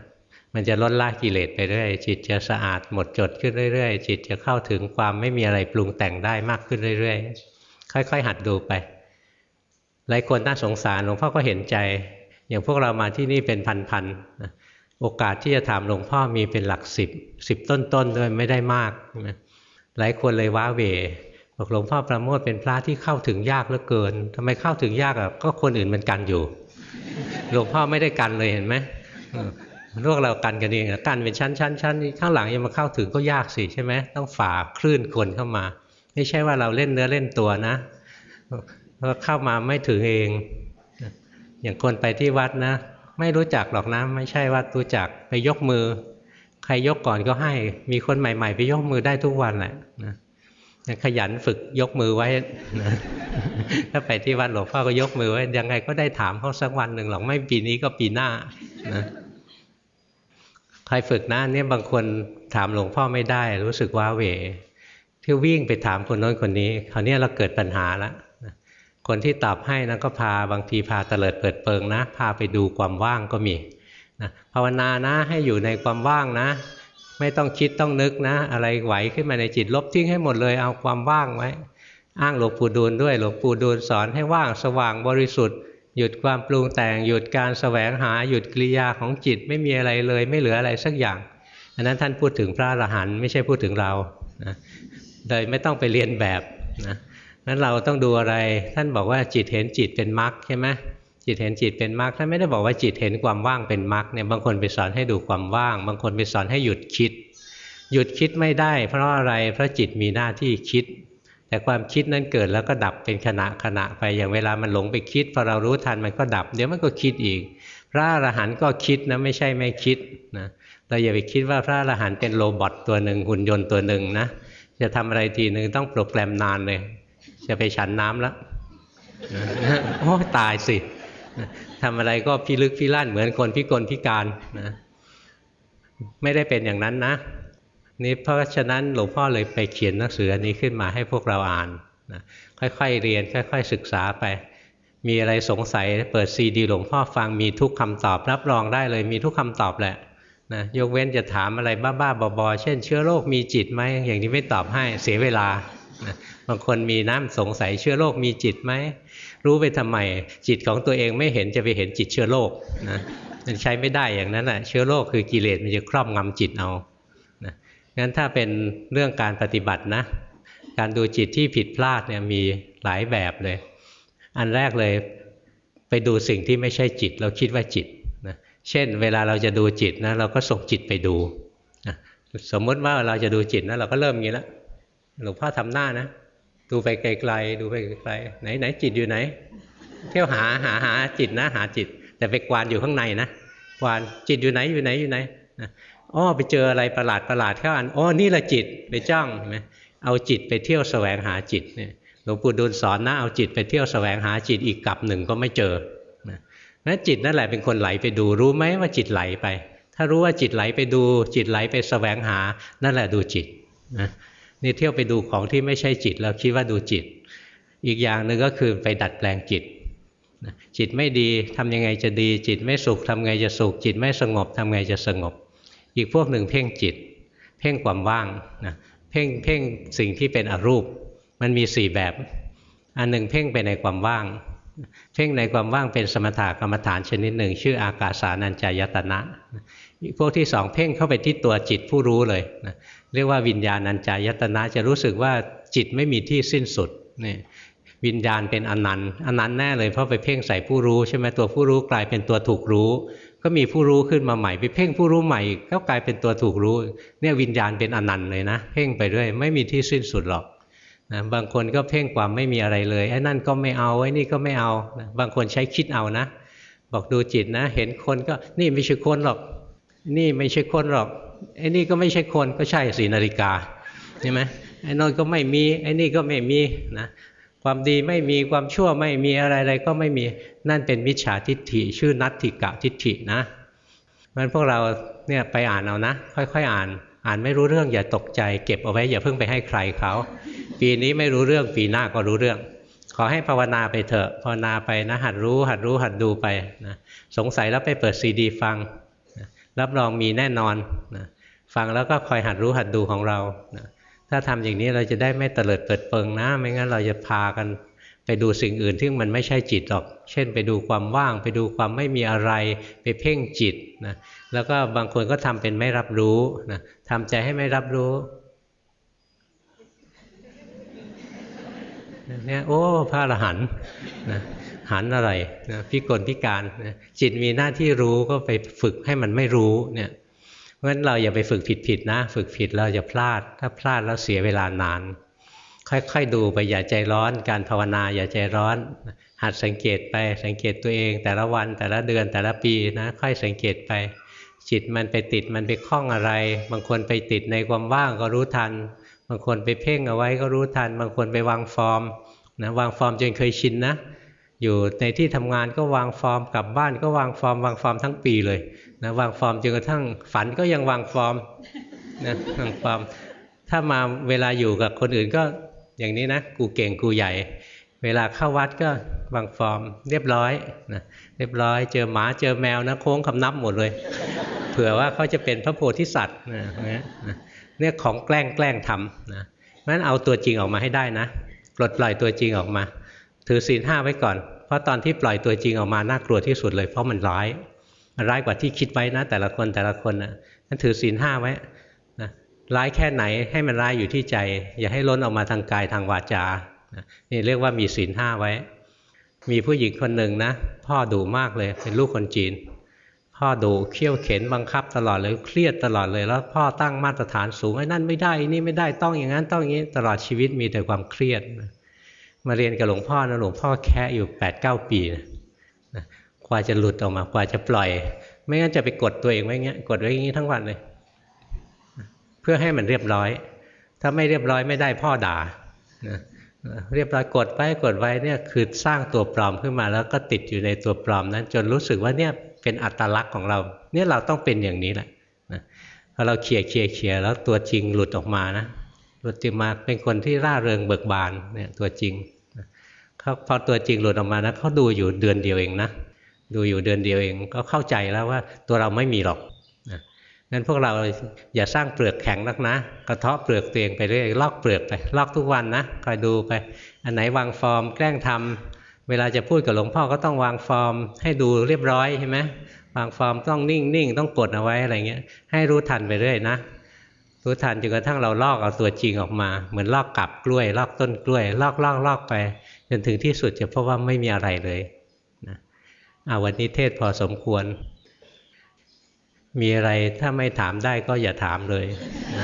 มันจะลดละกิเลสไปเรื่อยจิตจะสะอาดหมดจดขึ้นเรื่อยๆจิตจะเข้าถึงความไม่มีอะไรปรุงแต่งได้มากขึ้นเรื่อยๆค่อยๆหัดดูไปหลายคนน่าสงสารหลวงพ่อก็เห็นใจอย่างพวกเรามาที่นี่เป็นพันๆโอกาสที่จะถามหลวงพ่อมีเป็นหลัก10ต้นๆด้วยไม่ได้มากหลายคนเลยว้าเหวบอกหลวงพ่อประโมทเป็นพระที่เข้าถึงยากเหลือเกินทำไมเข้าถึงยากอ่ะก็คนอื่นมันกันอยู่หลวงพ่อไม่ได้กันเลยเห็นไหมพวกเรากันเองกันเป็นชั้นข้างหลังยังมาเข้าถึงก็ยากสิใช่ไหมต้องฝ่าคลื่นคนเข้ามาไม่ใช่ว่าเราเล่นเนื้อเล่นตัวนะพอเข้ามาไม่ถึงเองอย่างคนไปที่วัดนะไม่รู้จักหรอกนะไม่ใช่ว่ารู้จักไปยกมือใครยกก่อนก็ให้มีคนใหม่ๆไปยกมือได้ทุกวันแหละนะขยันฝึกยกมือไว้นะถ้าไปที่วัดหลวงพ่อก็ยกมือไว้ยังไงก็ได้ถามเขาสักวันหนึ่งหรอกไม่ปีนี้ก็ปีหน้านะใครฝึกนะเนี่ยบางคนถามหลวงพ่อไม่ได้รู้สึกว้าเหวที่วิ่งไปถามคนโน้นคนนี้คราวนี้เราเกิดปัญหาแล้วคนที่ตอบให้นะก็บางทีพาเตลิดเปิดเปิงนะพาไปดูความว่างก็มีนะภาวนานะให้อยู่ในความว่างนะไม่ต้องคิดต้องนึกนะอะไรไหวขึ้นมาในจิตลบทิ้งให้หมดเลยเอาความว่างไว้อ้างหลวงปู่ดูลด้วยหลวงปู่ดูลสอนให้ว่างสว่างบริสุทธิ์หยุดความปรุงแต่งหยุดการแสวงหาหยุดกิริยาของจิตไม่มีอะไรเลยไม่เหลืออะไรสักอย่างอันนั้นท่านพูดถึงพระอรหันต์ไม่ใช่พูดถึงเรานะโดยไม่ต้องไปเรียนแบบนะนั้นเราต้องดูอะไรท่านบอกว่าจิตเห็นจิตเป็นมรรคใช่ไหมจิตเห็นจิตเป็นมรรคท่านไม่ได้บอกว่าจิตเห็นความว่างเป็นมรรคเนี่ยบางคนไปสอนให้ดูความว่างบางคนไปสอนให้หยุดคิดหยุดคิดไม่ได้เพราะอะไรเพราะจิตมีหน้าที่คิดแต่ความคิดนั้นเกิดแล้วก็ดับเป็นขณะไปอย่างเวลามันหลงไปคิดพอเรารู้ทันมันก็ดับเดี๋ยวมันก็คิดอีกพระอรหันต์ก็คิดนะไม่ใช่ไม่คิดนะเราอย่าไปคิดว่าพระอรหันต์เป็นโรบอทตัวหนึ่งหุ่นยนต์ตัวหนึ่งนะจะทำอะไรทีนึงต้องโปรแกรมนานเลยจะไปฉันน้ำแล้วโอ้ตายสิทำอะไรก็พิลึกพิลั่นเหมือนคนพิกลพิการนะไม่ได้เป็นอย่างนั้นนะนี่เพราะฉะนั้นหลวงพ่อเลยไปเขียนหนังสืออันนี้ขึ้นมาให้พวกเราอ่านนะค่อยๆเรียนค่อยๆศึกษาไปมีอะไรสงสัยเปิดซีดีหลวงพ่อฟังมีทุกคำตอบรับรองได้เลยมีทุกคำตอบแหละนะยกเว้นจะถามอะไรบ้าๆบอๆเช่นเชื้อโรคมีจิตไหมอย่างนี้ไม่ตอบให้เสียเวลานะบางคนมีน้ำสงสัยเชื้อโรคมีจิตไหมรู้ไปทำไมจิตของตัวเองไม่เห็นจะไปเห็นจิตเชื้อโรคนะมันใช้ไม่ได้อย่างนั้นแหละเชื้อโรคคือกิเลสมันจะครอบงำจิตเอานะงั้นถ้าเป็นเรื่องการปฏิบัตินะการดูจิตที่ผิดพลาดเนี่ยมีหลายแบบเลยอันแรกเลยไปดูสิ่งที่ไม่ใช่จิตเราคิดว่าจิตนะเช่นเวลาเราจะดูจิตนะเราก็ส่งจิตไปดูนะสมมติว่าเราจะดูจิตนะเราก็เริ่มอย่างนี้แล้วหลวงพ่อทำหน้านะดูไปไกลๆดูไปไกลๆไหนจิตอยู่ไหนเที่ยวหาจิตนะหาจิตแต่ไปกวานอยู่ข้างในนะกวานจิตอยู่ไหนนะอ้อไปเจออะไรประหลาดเข้าอันอ้อนี่แหละจิตไปจ้องเห็นไหมเอาจิตไปเที่ยวแสวงหาจิตเนี่ยหลวงปู่ดูลสอนนะเอาจิตไปเที่ยวแสวงหาจิตอีกกลับหนึ่งก็ไม่เจอนั้นจิตนั่นแหละเป็นคนไหลไปดูรู้ไหมว่าจิตไหลไปถ้ารู้ว่าจิตไหลไปดูจิตไหลไปแสวงหานั่นแหละดูจิตนะนี่เที่ยวไปดูของที่ไม่ใช่จิตแล้วคิดว่าดูจิตอีกอย่างหนึ่งก็คือไปดัดแปลงจิตจิตไม่ดีทำยังไงจะดีจิตไม่สุขทำไงจะสุขจิตไม่สงบทำไงจะสงบอีกพวกหนึ่งเพ่งจิตเพ่งความว่างนะเพ่งสิ่งที่เป็นอรูปมันมี4แบบอันหนึ่งเพ่งไปในความว่างเพ่งในความว่างเป็นสมถกรรมฐานชนิดหนึ่งชื่ออากาสานัญจายตนะอีกพวกที่2เพ่งเข้าไปที่ตัวจิตผู้รู้เลยนะเรียกว่าวิญญาณัญจายตนะจะรู้สึกว่าจิตไม่มีที่สิ้นสุดนี่วิญญาณเป็นอนันต์แน่เลยเพราะไปเพ่งใส่ผู้รู้ใช่ไหมตัวผู้รู้กลายเป็นตัวถูกรู้ก็มีผู้รู้ขึ้นมาใหม่ไปเพ่งผู้รู้ใหม่ก็กลายเป็นตัวถูกรู้เนี่ยวิญญาณเป็นอนันต์เลยนะเพ่งไปเรื่อยไม่มีที่สิ้นสุดหรอกนะบางคนก็เพ่งความไม่มีอะไรเลยไอ้นั่นก็ไม่เอาไอ้นี่ก็ไม่เอานะบางคนใช้คิดเอานะบอกดูจิตนะเห็นคนก็นี่ไม่ใช่คนหรอกนี่ไม่ใช่คนหรอกไอ้นี่ก็ไม่ใช่คนก็ใช่สีนาฬิกาใช่ไหมไอ้นนก็ไม่มีไอ้นี่ก็ไม่มีนะความดีไม่มีความชั่วไม่มีอะไรก็ไม่มีนั่นเป็นมิจฉาทิฏฐิชื่อนัตถิกะทิฏฐินะมันพวกเราเนี่ยไปอ่านเอานะค่อยๆอ่านไม่รู้เรื่องอย่าตกใจเก็บเอาไว้อย่าเพิ่งไปให้ใครเขาปีนี้ไม่รู้เรื่องปีหน้าก็รู้เรื่องขอให้ภาวนาไปเถอะภาวนาไปนะหัดรู้หัดดูไปนะสงสัยแล้วไปเปิดซีดีฟังรับรองมีแน่นอนนะฟังแล้วก็คอยหัดรู้หัดดูของเรานะถ้าทำอย่างนี้เราจะได้ไม่เตลิดเปิดเปิงนะไม่งั้นเราจะพากันไปดูสิ่งอื่นที่มันไม่ใช่จิตหรอกเช่นไปดูความว่างไปดูความไม่มีอะไรไปเพ่งจิตนะแล้วก็บางคนก็ทำเป็นไม่รับรู้นะทำใจให้ไม่รับรู้เนี่ยโอ้พระอรหันต์นะหันอะไรนะพิกลพิการนะจิตมีหน้าที่รู้ก็ไปฝึกให้มันไม่รู้เนี่ยเพราะฉะนั้นเราอย่าไปฝึกผิดๆนะฝึกผิดเราจะพลาดถ้าพลาดแล้วเสียเวลานานค่อยๆดูไปอย่าใจร้อนการภาวนาอย่าใจร้อนหัดสังเกตไปสังเกตตัวเองแต่ละวันแต่ละเดือนแต่ละปีนะค่อยสังเกตไปจิตมันไปติดมันไปคล้องอะไรบางคนไปติดในความว่างก็รู้ทันบางคนไปเพ่งเอาไว้ก็รู้ทันบางคนไปวางฟอร์มนะวางฟอร์มจนเคยชินนะอยู่ในที่ทำงานก็วางฟอร์มกลับบ้านก็วางฟอร์มทั้งปีเลยนะวางฟอร์มจนกระทั่งฝันก็ยังวางฟอร์มนะวางฟอร์มถ้ามาเวลาอยู่กับคนอื่นก็อย่างนี้นะกูเก่งกูใหญ่เวลาเข้าวัดก็วางฟอร์มเรียบร้อยนะเรียบร้อยเจอหมาเจอแมวนะโค้งคำนับหมดเลยเผื่อว่าเขาจะเป็นพระโพธิสัตว์เนี่ยของแกล้งทำนะเพราะฉะนั้นเอาตัวจริงออกมาให้ได้นะปลดปล่อยตัวจริงออกมาถือศีล 5ไว้ก่อนเพราะตอนที่ปล่อยตัวจริงออกมาน่ากลัวที่สุดเลยเพราะมันร้ายกว่าที่คิดไว้นะแต่ละคนนะนั่นถือศีล 5ไว้นะร้ายแค่ไหนให้มันร้ายอยู่ที่ใจอย่าให้ล้นออกมาทางกายทางวาจานี่เรียกว่ามีศีล 5ไว้มีผู้หญิงคนหนึ่งนะพ่อดุมากเลยเป็นลูกคนจีนพ่อดุเคี่ยวเข็นบังคับตลอดเลยเครียดตลอดเลยแล้วพ่อตั้งมาตรฐานสูงไอ้นั่นไม่ได้นี่ไม่ได้ต้องอย่างนั้นต้องอย่างนี้ตลอดชีวิตมีแต่ความเครียดมาเรียนกับหลวงพ่อนะหลวงพ่อแค่อยู่ 8-9 ปีนะกว่าจะหลุดออกมากว่าจะปล่อยไม่งั้นจะไปกดตัวเองไว้เงี้ยกดไว้อย่างนี้ทั้งวันเลยเพื่อให้มันเรียบร้อยถ้าไม่เรียบร้อยไม่ได้พ่อด่านะเรียบร้อยกดไว้เนี่ยคือสร้างตัวปลอมขึ้นมาแล้วก็ติดอยู่ในตัวปลอมนั้นจนรู้สึกว่าเนี่ยเป็นอัตลักษณ์ของเราเนี่ยเราต้องเป็นอย่างนี้แหละนะพอเราเคลียร์แล้วตัวจริงหลุดออกมานะหลุดออกมาเป็นคนที่ร่าเริงเบิกบานเนี่ยตัวจริงเขาพอตัวจริงหลุดออกมานะเขาดูอยู่เดือนเดียวเองนะดูอยู่เดือนเดียวเองก็เข้าใจแล้วว่าตัวเราไม่มีหรอกงั้นพวกเราอย่าสร้างเปลือกแข็งนักนะกระเทาะเปลือกตัวเองไปเรื่อยลอกเปลือกไปลอกทุกวันนะคอยดูไปอันไหนวางฟอร์มแกล้งทำเวลาจะพูดกับหลวงพ่อก็ต้องวางฟอร์มให้ดูเรียบร้อยใช่ไหมวางฟอร์มต้องนิ่งต้องกดเอาไว้อะไรเงี้ยให้รู้ทันไปเรื่อยนะรู้ทันจนกระทั่งเราลอกเอาตัวจริงออกมาเหมือนลอกกับกล้วยลอกต้นกล้วยลอกไปจนถึงที่สุดจะพบว่าไม่มีอะไรเลยนะวันนี้เทศพอสมควรมีอะไรถ้าไม่ถามได้ก็อย่าถามเลยนะ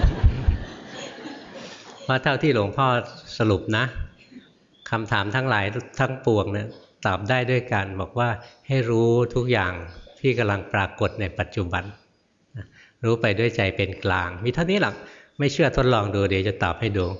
เพราะเท่าที่หลวงพ่อสรุปนะคำถามทั้งหลายทั้งปวงเนี่ยตอบได้ด้วยกันบอกว่าให้รู้ทุกอย่างที่กำลังปรากฏในปัจจุบันรู้ไปด้วยใจเป็นกลางมีเท่านี้หรอกไม่เชื่อทดลองดูเดี๋ยวจะตอบให้ดู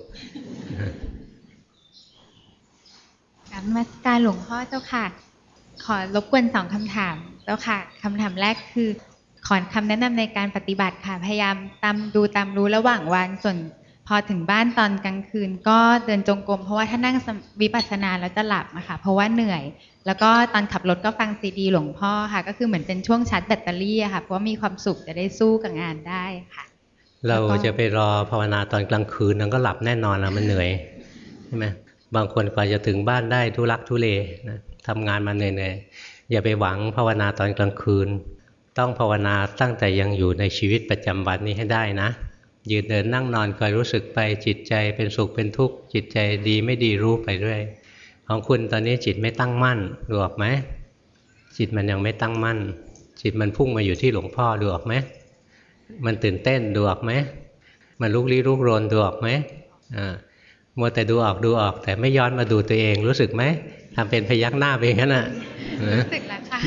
นมัสการหลวงพ่อเจ้าค่ะขอรบกวน2 คำถามเจ้าค่ะคำถามแรกคือขอคำแนะนำในการปฏิบัติค่ะพยายามตามรู้ระหว่างวันส่วนพอถึงบ้านตอนกลางคืนก็เดินจงกรมเพราะว่าถ้านั่งวิปัสสนาแล้วจะหลับอะค่ะเพราะว่าเหนื่อยแล้วก็ตอนขับรถก็ฟังซีดีหลวงพ่อค่ะก็คือเหมือนเป็นช่วงชาร์จแบตเตอรี่อะค่ะเพราะว่ามีความสุขจะได้สู้กับงานได้ค่ะเราจะไปรอภาวนาตอนกลางคืนนั้นก็หลับแน่นอนนะมันเหนื่อยใช่ไหมบางคนกว่าจะถึงบ้านได้ทุลักทุเลนะทำงานมาเหนื่อยๆอย่าไปหวังภาวนาตอนกลางคืนต้องภาวนาตั้งแต่ยังอยู่ในชีวิตประจำวันนี้ให้ได้นะยืนเดินนั่งนอนคอยรู้สึกไปจิตใจเป็นสุขเป็นทุกข์จิตใจดีไม่ดีรู้ไปเรื่อยของคุณตอนนี้จิตไม่ตั้งมั่นดูออกไหมจิตมันยังไม่ตั้งมั่นจิตมันพุ่งมาอยู่ที่หลวงพ่อดูออกไหมมันตื่นเต้นดูออกไหมมันลุกลี้ลุกรนดูออกไหมมัวแต่ดูออกแต่ไม่ย้อนมาดูตัวเองรู้สึกไหมทำเป็นพยักหน้าไปอย่างนั้นน่ะรู้สึกแล้วค่ะ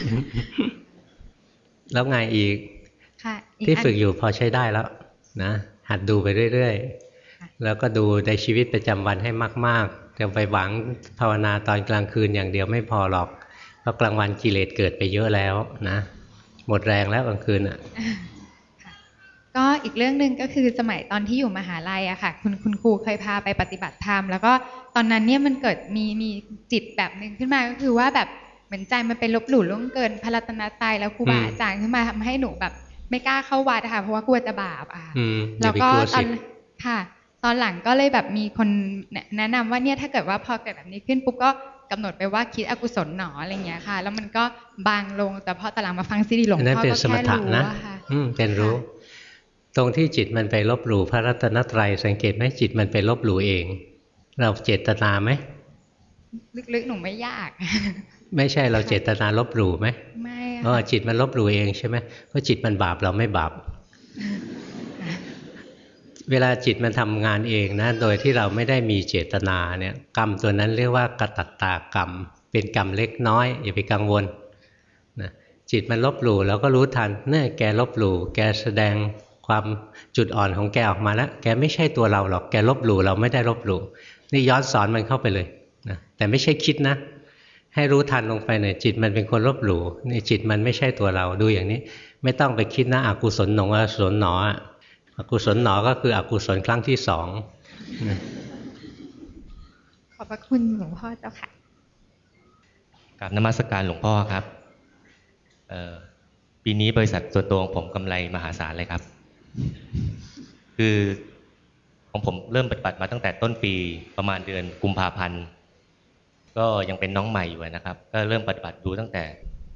แล้วไงอีกที่ฝึกอยู่พอใช้ได้แล้วนะหัดดูไปเรื่อยๆแล้วก็ดูในชีวิตประจำวันให้มากๆจะไปหวังภาวนาตอนกลางคืนอย่างเดียวไม่พอหรอกเพราะกลางวันกิเลสเกิดไปเยอะแล้วนะหมดแรงแล้วกลางคืนอ่ะก็อีกเรื่องนึงก็คือสมัยตอนที่อยู่มหาลัยอะค่ะคุณครูเคยพาไปปฏิบัติธรรมแล้วก็ตอนนั้นเนี่ยมันเกิดมีจิตแบบนึงขึ้นมาก็คือว่าแบบเหมือนใจมันเป็นลบหลู่ล่วงเกินพระรัตนตรัยแล้วครูบาอาจารย์ขึ้นมาทำให้หนูแบบไม่กล้าเข้าวัดค่ะเพราะว่ากลัวจะบาปอ่ะอย่าแล้วไปก็กลัวตอสินค่ะ ตอนหลังก็เลยแบบมีคนแนะนำว่าเนี่ยถ้าเกิดว่าพอเกิดแบบนี้ขึ้นปุ๊บก็กำหนดไปว่าคิดอกุศลหนออะไรเงี้ยค่ะ แล้วมันก็บางลงแต่พอตอนหลังมาฟังซีดีหลวงอันนั้นพ่อเป็นก็สมแค่ถะรู้นะว่าค่ะเป็นรู้ ตรงที่จิตมันไปลบหลู่พระรัตนตรัยสังเกตไหมจิตมันไปลบหลู่เอง เราเจตนาไหมลึกๆหนูไม่อยากไม่ใช่เราเจตนาลบหลู่ไหมไม่จิตมันลบหลู่เองใช่ไหมเพราะจิตมันบาปเราไม่บาป เวลาจิตมันทำงานเองนะโดยที่เราไม่ได้มีเจตนาเนี่ยกรรมตัวนั้นเรียกว่ากตัตตากรรมเป็นกรรมเล็กน้อยอย่าไปกังวลนะจิตมันลบหลู่เราก็รู้ทันเนี่ยแกลบหลู่แกแสดงความจุดอ่อนของแกออกมาแล้วแกไม่ใช่ตัวเราหรอกแกลบหลู่เราไม่ได้ลบหลู่นี่ย้อนสอนมันเข้าไปเลยนะแต่ไม่ใช่คิดนะให้รู้ทันลงไปเนี่ยจิตมันเป็นคนลบหลู่นี่จิตมันไม่ใช่ตัวเราดูอย่างนี้ไม่ต้องไปคิดนะอกุศลหนงอกุศลหนออกุศลหนอก็คืออกุศลครั้งที่สองขอบพระคุณหลวงพ่อเจ้าค่ะกราบนมัสการหลวงพ่อครับปีนี้บริษัทส่วนตัวของผมกำไรมหาศาลเลยครับ คือของผมเริ่มปฏิบัติมาตั้งแต่ต้นปีประมาณเดือนกุมภาพันธ์ก็ยังเป็นน้องใหม่อยู่นะครับก็เริ่มปฏิบัติดูตั้งแต่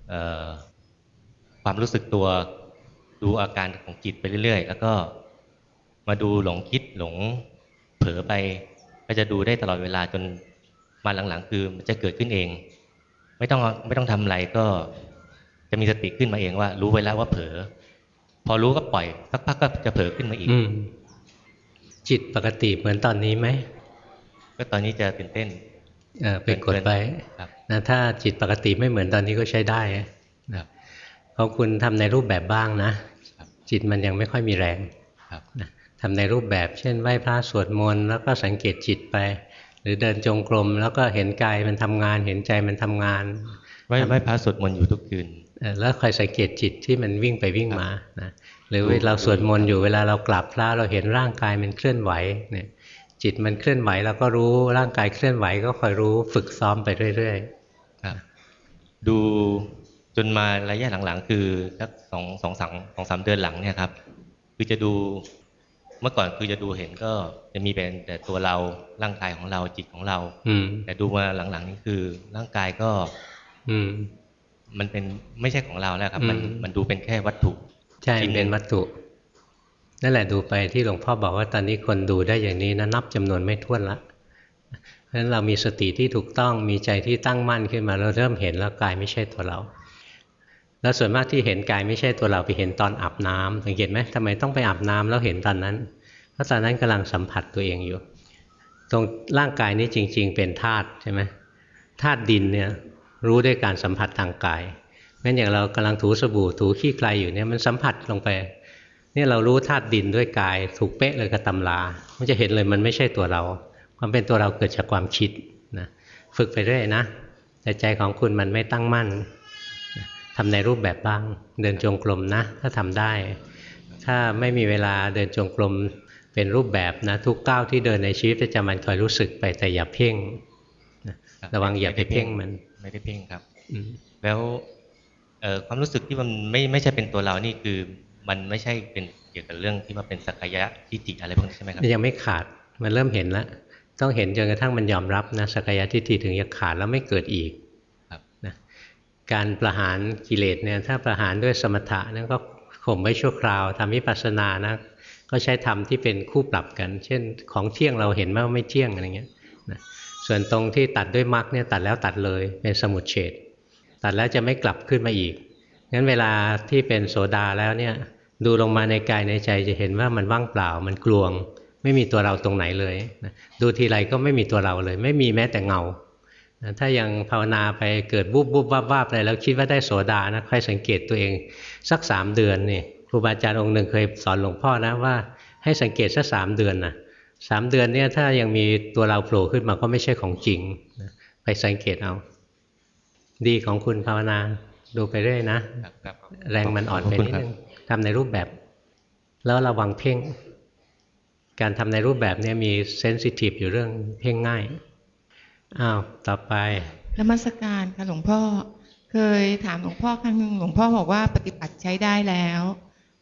ความรู้สึกตัวดูอาการของจิตไปเรื่อยๆแล้วก็มาดูหลงคิดหลงเผลอไปก็จะดูได้ตลอดเวลาจนมาหลังๆคือมันจะเกิดขึ้นเองไม่ต้องทำอะไรก็จะมีสติขึ้นมาเองว่ารู้ไว้แล้วว่าเผลอพอรู้ก็ปล่อยสักพักก็จะเผลอขึ้นมาอีกจิตปกติเหมือนตอนนี้ไหมก็ตอนนี้จะตื่นเต้นไปกดไปนะถ้าจิตปกติไม่เหมือนตอนนี้ก็ใช้ได้นะเพราะคุณทำในรูปแบบบ้างนะจิตมันยังไม่ค่อยมีแรงนะทำในรูปแบบเช่นไหว้พระสวดมนต์แล้วก็สังเกตจิตไปหรือเดินจงกรมแล้วก็เห็นกายมันทำงานเห็นใจมันทำงานไหว้พระสวดมนต์อยู่ทุกคืนแล้วคอยสังเกตจิตที่มันวิ่งไปวิ่งมานะหรือเราสวดมนต์อยู่เวลาเรากราบพระเราเห็นร่างกายมันเคลื่อนไหวเนี่ยจิตมันเคลื่อนไหวเราก็รู้ร่างกายเคลื่อนไหวก็คอยรู้ฝึกซ้อมไปเรื่อยๆครับดูจนมาระยะหลังๆคือสักสองสามเดือนหลังเนี่ยครับคือจะดูเมื่อก่อนคือจะดูเห็นก็จะมีเป็นแต่ตัวเราร่างกายของเราจิตของเราแต่ดูมาหลังๆนี่คือร่างกายก็มันเป็นไม่ใช่ของเราแล้วครับมันดูเป็นแค่วัตถุใช่เป็นวัตถุนั่นแหละดูไปที่หลวงพ่อบอกว่าตอนนี้คนดูได้อย่างนี้นะนับจำนวนไม่ถ้วนละเพราะฉะนั้นเรามีสติที่ถูกต้องมีใจที่ตั้งมั่นขึ้นมาเราเริ่มเห็นแล้วกายไม่ใช่ตัวเราแล้วส่วนมากที่เห็นกายไม่ใช่ตัวเราไปเห็นตอนอาบน้ำสังเกตไหมทำไมต้องไปอาบน้ำแล้วเห็นตอนนั้นเพราะตอนนั้นกำลังสัมผัสตัวเองอยู่ตรงร่างกายนี้จริงๆเป็นธาตุใช่ไหมธาตุดินเนี่ยรู้ด้วยการสัมผัสทางกายงั้นอย่างเรากำลังถูสบู่ถูขี้ใครอยู่เนี่ยมันสัมผัสลงไปเนี่ยเรารู้ธาตุดินด้วยกายถูกเป๊ะเลยกับตำรามันจะเห็นเลยมันไม่ใช่ตัวเราความเป็นตัวเราเกิดจากความคิดนะฝึกไปเรื่อยนะแต่ใจของคุณมันไม่ตั้งมั่นทำในรูปแบบบ้างเดินจงกรมนะถ้าทำได้ถ้าไม่มีเวลาเดินจงกรมเป็นรูปแบบนะทุกก้าวที่เดินในชีวิตประจำวันคอยรู้สึกไปแต่อย่าเพ่งระวังอย่าไปเพ่งมันไม่ได้เพ่งครับแล้วความรู้สึกที่มันไม่ใช่เป็นตัวเรานี่คือมันไม่ใช่เป็นเกี่ยวกับเรื่องที่ว่าเป็นสักกายทิฏฐิอะไรพวกนี้ใช่ไหมครับยังไม่ขาดมันเริ่มเห็นแล้วต้องเห็นจนกระทั่งมันยอมรับนะสักกายทิฏฐิถึงจะขาดแล้วไม่เกิดอีกนะการประหารกิเลสเนี่ยถ้าประหารด้วยสมถะนั่นก็ข่มไว้ชั่วคราวทำวิปัสสนานะก็ใช้ธรรมที่เป็นคู่ปรับกันเช่นของเที่ยงเราเห็นว่าไม่เที่ยงอะไรเงี้ยนะส่วนตรงที่ตัดด้วยมรรคเนี่ยตัดแล้วตัดเลยเป็นสมุจเฉทตัดแล้วจะไม่กลับขึ้นมาอีกงั้นเวลาที่เป็นโสดาแล้วเนี่ยดูลงมาในกายในใจจะเห็นว่ามันว่างเปล่ามันกลวงไม่มีตัวเราตรงไหนเลยนะดูทีไรก็ไม่มีตัวเราเลยไม่มีแม้แต่เงานะถ้ายังภาวนาไปเกิดบุบบุบวับวับอะไรแล้วคิดว่าได้โสดานะค่อยสังเกตตัวเองสัก3 เดือนนี่ครูบาอาจารย์องค์หนึ่งเคยสอนหลวงพ่อนะว่าให้สังเกตสัก3 เดือนนะ3 เดือนเนี่ยถ้ายังมีตัวเราโผล่ขึ้นมาก็ไม่ใช่ของจริงนะไปสังเกตเอาดีของคุณภาวนาดูไปเรื่อยนะแรงมันอ่อนไปนิดนึงทำในรูปแบบแล้วระวังเพ่งการทำในรูปแบบนี้มีเซนซิทีฟอยู่เรื่องเพ่งง่ายอ้าวต่อไปนมัสการค่ะหลวงพ่อเคยถามหลวงพ่อครั้งหนึ่งหลวงพ่อบอกว่าปฏิบัติใช้ได้แล้ว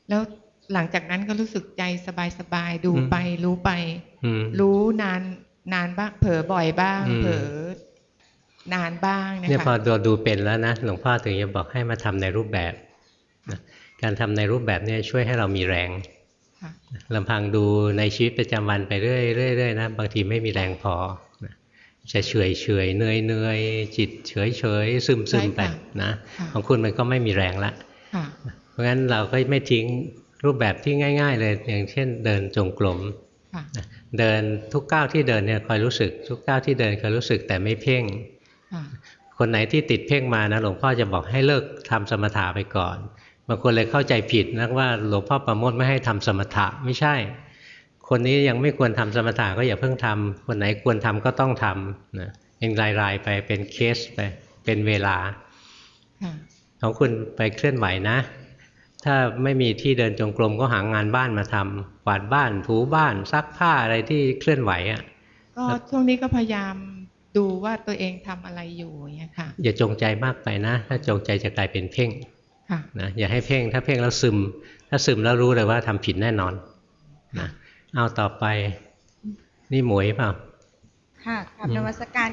แล้วหลังจากนั้นก็รู้สึกใจสบายๆดูไปรู้ไป รู้นานบ้างเผลอบ่อยบ้างเผลอนานบ้างนะคะเนี่ยพอดูเป็นแล้วนะหลวงพ่อถึงจะบอกให้มาทำในรูปแบบนะการทำในรูปแบบเนี่ยช่วยให้เรามีแรงลำพังดูในชีวิตประจำวันไปเรื่อยๆนะบางทีไม่มีแรงพอนะจะเฉยๆเหนื่อยจิตเฉยๆซึมๆไปนะของคุณมันก็ไม่มีแรงละเพราะงั้นเราก็ไม่ทิ้งรูปแบบที่ง่ายๆเลยอย่างเช่นเดินจงกรมเดินทุกก้าวที่เดินเนี่ยคอยรู้สึกทุกก้าวที่เดินคอยรู้สึกแต่ไม่เพ่งคนไหนที่ติดเพ่งมานะหลวงพ่อจะบอกให้เลิกทำสมถะไปก่อนบางคนเลยเข้าใจผิดนะว่าหลวงพ่อประโมทไม่ให้ทำสมถะไม่ใช่คนนี้ยังไม่ควรทำสมถะก็อย่าเพิ่งทำคนไหนควรทำก็ต้องทำนะเป็นรายๆไปเป็นเคสไปเป็นเวลาของคุณไปเคลื่อนไหวนะถ้าไม่มีที่เดินจงกรมก็หางานบ้านมาทำกวาดบ้านถูบ้านซักผ้าอะไรที่เคลื่อนไหวอ่ะก็ช่วงนี้ก็พยายามดูว่าตัวเองทำอะไรอยู่อย่างเงี้ยค่ะอย่าจงใจมากไปนะถ้าจงใจจะกลายเป็นเพ่งนะอย่าให้เพ่งถ้าเพ่งแล้วซึมถ้าซึมแล้วรู้เลยว่าทำผิดแน่นอนนะเอาต่อไปนี่หมวยเปล่าค่ะกราบนมัสการ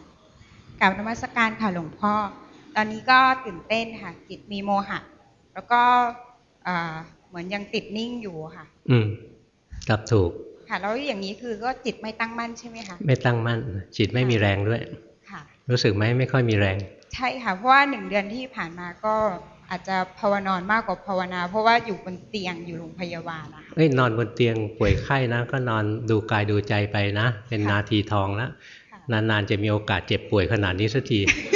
ค่ะหลวงพ่อตอนนี้ก็ตื่นเต้นค่ะจิตมีโมหะแล้วก็เหมือนยังติดนิ่งอยู่ค่ะตอบถูกค่ะแล้วอย่างนี้คือก็จิตไม่ตั้งมั่นใช่ไหมคะไม่ตั้งมั่นจิตไม่มีแรงด้วยค่ะรู้สึกไหมไม่ค่อยมีแรงใช่ค่ะเพราะว่า1 เดือนที่ผ่านมาก็อาจจะภาวนอนมากกว่าภาวนาเพราะว่าอยู่บนเตียงอยู่โรงพยาบาลนะคะนอนบนเตียงป่วยไข้นะก็นอนดูกายดูใจไปนะเป็นนาทีทองแล้วนานๆจะมีโอกาสเจ็บป่วยขนาดนี้สักที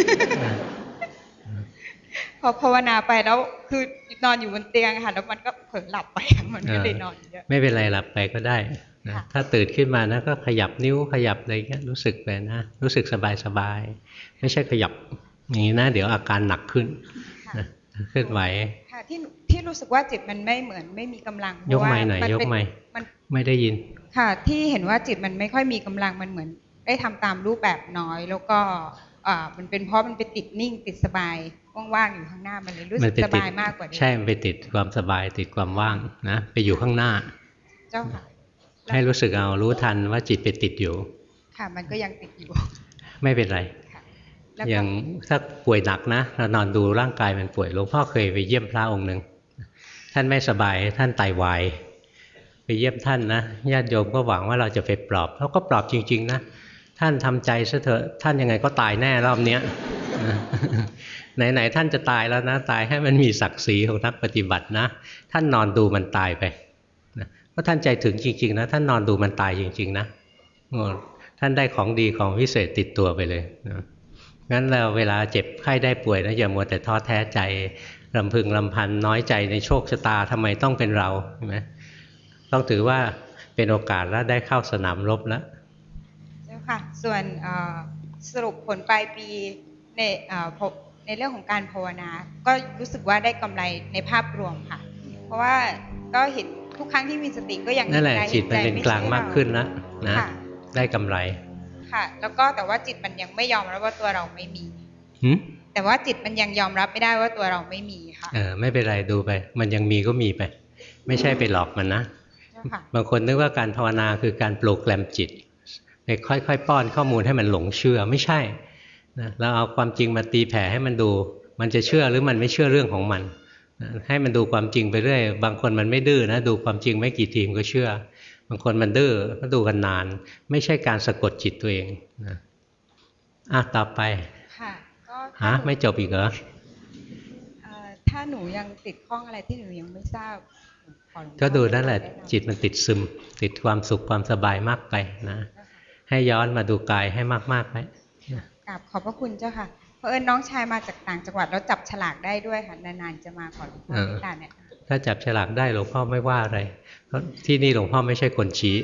พอภาวนาไปแล้วคือนอนอยู่บนเตียงค่ะแล้วมันก็เผลอหลับไปมันก็เลยนอนเยอะไม่เป็นไรหลับไปก็ได้นะถ้าตื่นขึ้นมานะก็ขยับนิ้วขยับอะไรเงี้ยรู้สึกไปนะรู้สึกสบายๆไม่ใช่ขยับอย่างนี้นะเดี๋ยวอาการหนักขึ้นเคลื่อนไหวค่ะที่รู้สึกว่าจิตมันไม่เหมือนไม่มีกำลังยกไม้หน่อยยกไม้ไม่ได้ยินค่ะที่เห็นว่าจิตมันไม่ค่อยมีกำลังมันเหมือนได้ทำตามรูปแบบน้อยแล้วก็มันเป็นเพราะมันไปติดนิ่งติดสบายว่างๆอยู่ข้างหน้ามันเลยรู้สึกสบายมากกว่าใช่มันไปติดความสบายติดความว่างนะไปอยู่ข้างหน้าเจ้าค่ะให้รู้สึกเอารู้ทันว่าจิตไปติดอยู่ค่ะมันก็ยังติดอยู่ไม่เป็นไรอย่างถ้าป่วยหนักนะเรานอนดูร่างกายมันป่วยหลวงพ่อเคยไปเยี่ยมพระองค์หนึ่งท่านไม่สบายท่านไตวายไปเยี่ยมท่านนะญาติโยมก็หวังว่าเราจะไปปลอบเขาก็ปลอบจริงๆนะท่านทำใจซะเถอะท่านยังไงก็ตายแน่รอบนี้ไหนๆท่านจะตายแล้วนะตายให้มันมีศักดิ์ศรีของนักปฏิบัตินะท่านนอนดูมันตายไปนะเพราะท่านใจถึงจริงๆนะท่านนอนดูมันตายจริงๆนะท่านได้ของดีของวิเศษติดตัวไปเลยนะงั้นเราเวลาเจ็บไข้ได้ป่วยนะอย่ามัวแต่ท้อแท้ใจรำพึงรำพันน้อยใจในโชคชะตาทำไมต้องเป็นเราใช่ไหมต้องถือว่าเป็นโอกาสแล้วได้เข้าสนามรบแล้วเจ้าค่ะส่วนสรุปผลปลายปีในเรื่องของการภาวนาก็รู้สึกว่าได้กำไรในภาพรวมค่ะเพราะว่าก็เห็นทุกครั้งที่มีสติก็ยังนั่นแหละจิตมันเป็นกลางมากขึ้นนะได้กำไรค่ะแล้วก็แต่ว่าจิตมันยังไม่ยอมรับว่าตัวเราไม่มีแต่ว่าจิตมันยังยอมรับไม่ได้ว่าตัวเราไม่มีค่ะไม่เป็นไรดูไปมันยังมีก็มีไปไม่ใช่ไปหลอกมันนะบางคนนึกว่าการภาวนาคือการโปรแกรมจิตไปค่อยๆป้อนข้อมูลให้มันหลงเชื่อไม่ใช่นะเราเอาความจริงมาตีแผ่ให้มันดูมันจะเชื่อหรือมันไม่เชื่อเรื่องของมันให้มันดูความจริงไปเรื่อยบางคนมันไม่ดื้อนะดูความจริงไม่กี่ทีมก็เชื่อบางคนมันดื้อก็ดูกันนานไม่ใช่การสะกดจิตตัวเองนะต่อไปค่ะก็ไม่จบอีกเหรอถ้าหนูยังติดข้องอะไรที่หนูยังไม่ทราบก็ดูนั่นแหละจิตมันติดซึมติดความสุขความสบายมากไปนะให้ย้อนมาดูกายให้มากๆไหมกราบขอบพระคุณเจ้าค่ะเพราะน้องชายมาจากต่างจังหวัดแล้วจับฉลากได้ด้วยค่ะนานๆจะมาขอหลวงพ่อเมตตาเนี่ยถ้าจับฉลากได้หลวงพ่อไม่ว่าอะไรเพราะที่นี่หลวงพ่อไม่ใช่คนชี้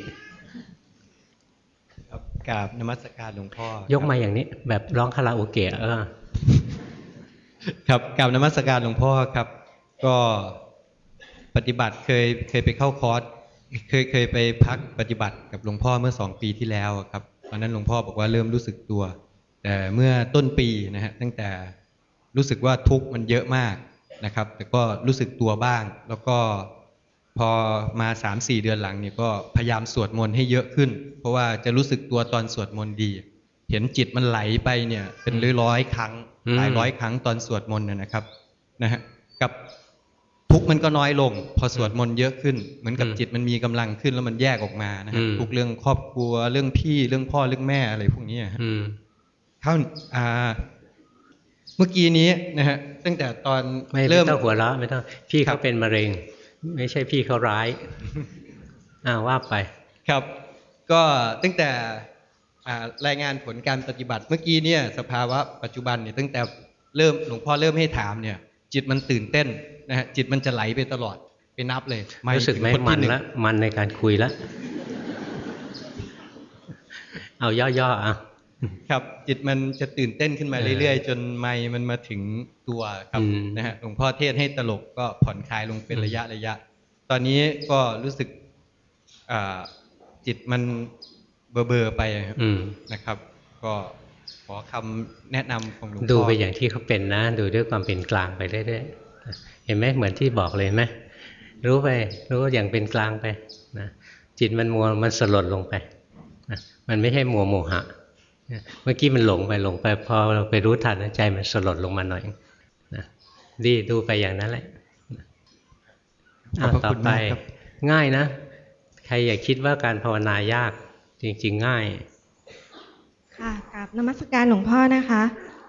กราบนมัสการหลวงพ่อยกมาอย่างนี้แบบร้องคาราโอเกะครับกราบนมัสการหลวงพ่อครับก็ปฏิบัติเคยไปเข้าคอร์สเคยไปพักปฏิบัติกับหลวงพ่อเมื่อ2 ปีที่แล้วครับตอนนั้นหลวงพ่อบอกว่าเริ่มรู้สึกตัวแต่เมื่อต้นปีนะฮะตั้งแต่รู้สึกว่าทุกข์มันเยอะมากนะครับแต่ก็รู้สึกตัวบ้างแล้วก็พอมา 3-4 เดือนหลังเนี่ยก็พยายามสวดมนต์ให้เยอะขึ้นเพราะว่าจะรู้สึกตัวตอนสวดมนต์ดีเห็นจิตมันไหลไปเนี่ยเป็นร้อยๆครั้งหลายร้อยครั้งตอนสวดมนต์นะครับนะฮะกับทุกข์มันก็น้อยลงพอสวดมนต์เยอะขึ้นเหมือนกับจิตมันมีกำลังขึ้นแล้วมันแยกออกมานะฮะทุกเรื่องครอบครัวเรื่องพี่เรื่องพ่อเรื่องแม่อะไรพวกนี้เท่าเมื่อกี้นี้นะฮะตั้งแต่ตอนเริ่มไม่ต้องหัวเราะไม่ต้องพี่เขาเป็นมะเร็งไม่ใช่พี่เขาร้ายว่าไปครับก็ตั้งแต่รายงานผลการปฏิบัติเมื่อกี้เนี่ยสภาวะปัจจุบันเนี่ยตั้งแต่หลวงพ่อเริ่มให้ถามเนี่ยจิตมันตื่นเต้นนะฮะจิตมันจะไหลไปตลอดไปนับเลยรู้สึกไหมมันละมันในการคุยแล้วเอาย่อๆครับจิตมันจะตื่นเต้นขึ้นมาเรื่อยๆจนไมค์มันมาถึงตัวครับนะฮะหลวงพ่อเทศให้ตลกก็ผ่อนคลายลงเป็นระยะตอนนี้ก็รู้สึกจิตมันเบอไปนะครับก็ขอคำแนะนำของหลวงพ่อดูไปอย่างที่เขาเป็นนะดูด้วยความเป็นกลางไปเรื่อยๆเห็นไหมเหมือนที่บอกเลยไหมรู้ไปรู้อย่างเป็นกลางไปนะจิตมันมัวมันสลดลงไปนะมันไม่ใช่มัวโมหะเมื่อกี้มันหลงไปพอเราไปรู้ทันใจมันสลดลงมาหน่อยนะดีดูไปอย่างนั้นแหละต่อไปง่ายนะใครอย่าคิดว่าการภาวนายากจริงๆง่ายค่ะกับนมัสการหลวงพ่อนะคะ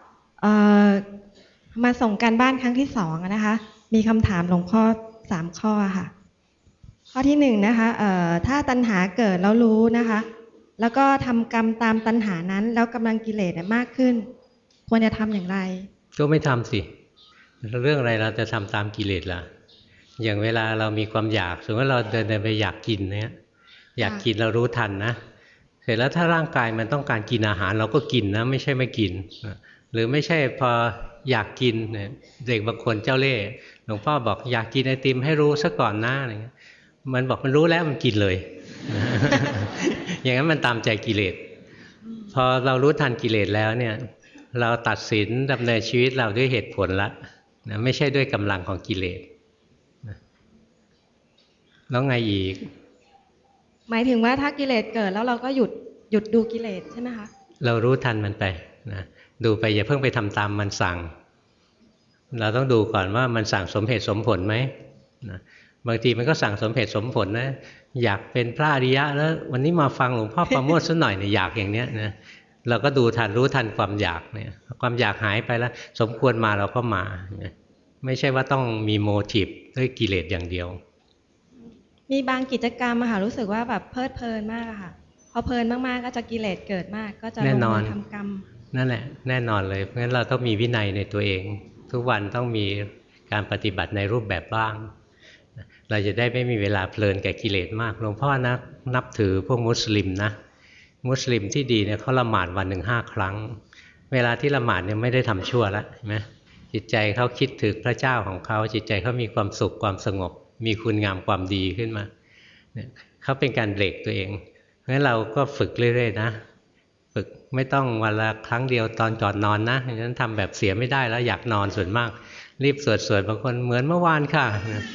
มาส่งการบ้านครั้งที่2นะคะมีคำถามหลวงพ่อ3ข้อค่ะข้อที่1นะคะถ้าตัณหาเกิดแล้วรู้นะคะแล้วก็ทำกรรมตามตัณหานั้นแล้วกำลังกิเลสมากขึ้นควรจะทำอย่างไรก็ไม่ทำสิเรื่องอะไรเราจะทำตามกิเลสล่ะอย่างเวลาเรามีความอยากสมมติว่าเราเดินไปอยากกินเนี่ยอยากกินเรารู้ทันนะเสร็จแล้วถ้าร่างกายมันต้องการกินอาหารเราก็กินนะไม่ใช่ไม่กินหรือไม่ใช่พออยากกินเด็กบางคนเจ้าเล่ห์หลวงพ่อบอกอยากกินไอติมให้รู้ซะก่อนนะอะไรเงี้ยมันบอกมันรู้แล้วมันกินเลย อย่างนั้นมันตามใจกิเลสพอเรารู้ทันกิเลสแล้วเนี่ยเราตัดสินดำเนินชีวิตเราด้วยเหตุผลละนะไม่ใช่ด้วยกำลังของกิเลสแล้วไงอีกหมายถึงว่าถ้ากิเลสเกิดแล้วเราก็หยุดดูกิเลสใช่ไหมคะเรารู้ทันมันไปนะดูไปอย่าเพิ่งไปทำตามมันสั่งเราต้องดูก่อนว่ามันสั่งสมเหตุสมผลไหมนะบางทีมันก็สั่งสมเหตุสมผลนะอยากเป็นพระอริยะแล้ววันนี้มาฟังหลวงพ่อประโมทซะหน่อยเนี่ยอยากอย่างเนี้ยนะเราก็ดูทันรู้ทันความอยากเนี่ยความอยากหายไปแล้วสมควรมาเราก็มาไม่ใช่ว่าต้องมีโมทีฟด้วยกิเลสอย่างเดียวมีบางกิจกรรมค่ะรู้สึกว่าแบบเพลิดเพลินมากค่ะพอเพลินมากๆก็จะกิเลสเกิดมากก็จะลงมือทำกรรมนั่นแหละแน่นอนเลยเพราะฉะนั้นเราต้องมีวินัยในตัวเองทุกวันต้องมีการปฏิบัติในรูปแบบบ้างเราจะได้ไม่มีเวลาเพลินแก่กิเลสมากหลวงพ่อนับถือพวกมุสลิมนะมุสลิมที่ดีเนี่ยเขาละหมาดวันหนึ่ง5 ครั้งเวลาที่ละหมาดเนี่ยไม่ได้ทำชั่วแล้วเห็นไหมจิตใจเขาคิดถึงพระเจ้าของเขาจิตใจเขามีความสุขความสงบมีคุณงามความดีขึ้นมาเนี่ยเขาเป็นการเบรกตัวเองเพราะฉะนั้นเราก็ฝึกเรื่อยๆนะฝึกไม่ต้องวันละครั้งเดียวตอนก่อนนอนนะฉะนั้นทำแบบเสียไม่ได้แล้วอยากนอนส่วนมากรีบสวดบางคนเหมือนเมื่อวานค่ะ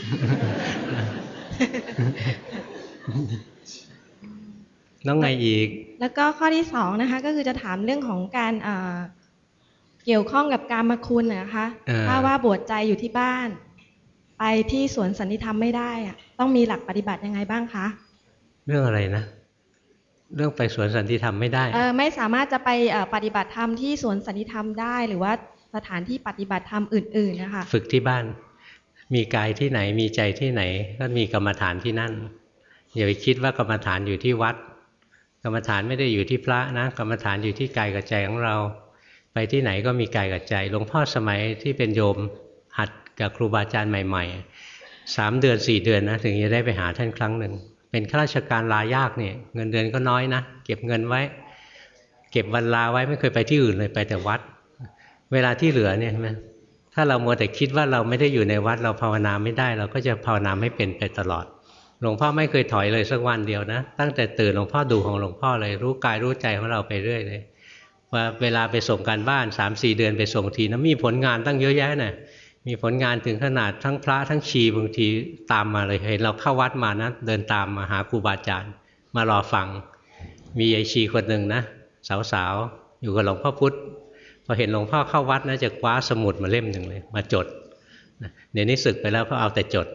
น้องไงอีกแล้วก็ข้อที่2นะคะก็คือจะถามเรื่องของการเกี่ยวข้องกับกามคุณนะคะถ้าว่าบวชใจอยู่ที่บ้านไปที่สวนสันติธรรมไม่ได้อะต้องมีหลักปฏิบัติยังไงบ้างคะเรื่องอะไรนะเรื่องไปสวนสันติธรรมไม่ได้ไม่สามารถจะไปปฏิบัติธรรมที่สวนสันติธรรมได้หรือว่าสถานที่ปฏิบัติธรรมอื่นๆนะคะฝึกที่บ้านมีกายที่ไหนมีใจที่ไหนก็มีกรรมฐานที่นั่นอย่าไปคิดว่ากรรมฐานอยู่ที่วัดกรรมฐานไม่ได้อยู่ที่พระนะกรรมฐานอยู่ที่กายกับใจของเราไปที่ไหนก็มีกายกับใจหลวงพ่อสมัยที่เป็นโยมหัดกับครูบาอาจารย์ใหม่ๆ3 เดือน 4 เดือนนะถึงจะได้ไปหาท่านครั้งหนึ่งเป็นข้าราชการลายากเนี่ยเงินเดือนก็น้อยนะเก็บเงินไว้เก็บวันลาไว้ไม่เคยไปที่อื่นเลยไปแต่วัดเวลาที่เหลือเนี่ยถ้าเรามัวแต่คิดว่าเราไม่ได้อยู่ในวัดเราภาวนาไม่ได้เราก็จะภาวนาไม่เป็นไปตลอดหลวงพ่อไม่เคยถอยเลยสักวันเดียวนะตั้งแต่ตื่นหลวงพ่อดูของหลวงพ่อเลยรู้กายรู้ใจของเราไปเรื่อยเลยว่าเวลาไปส่งการบ้าน 3-4 เดือนไปส่งทีนะมีผลงานตั้งเยอะแยะน่ะมีผลงานถึงขนาดทั้งพระทั้งชีบางทีตามมาเลยเห็นเราเข้าวัดมานะเดินตามมาหาครูบาอาจารย์มารอฟังมียายชีคนหนึ่งนะสาวๆอยู่กับหลวงพ่อพุธพอเห็นหลวงพ่อเข้าวัดนะจะคว้าสมุดมาเล่มหนึ่งเลยมาจดเดี๋ยวนี้สึกไปแล้วเพราะเอาแต่จด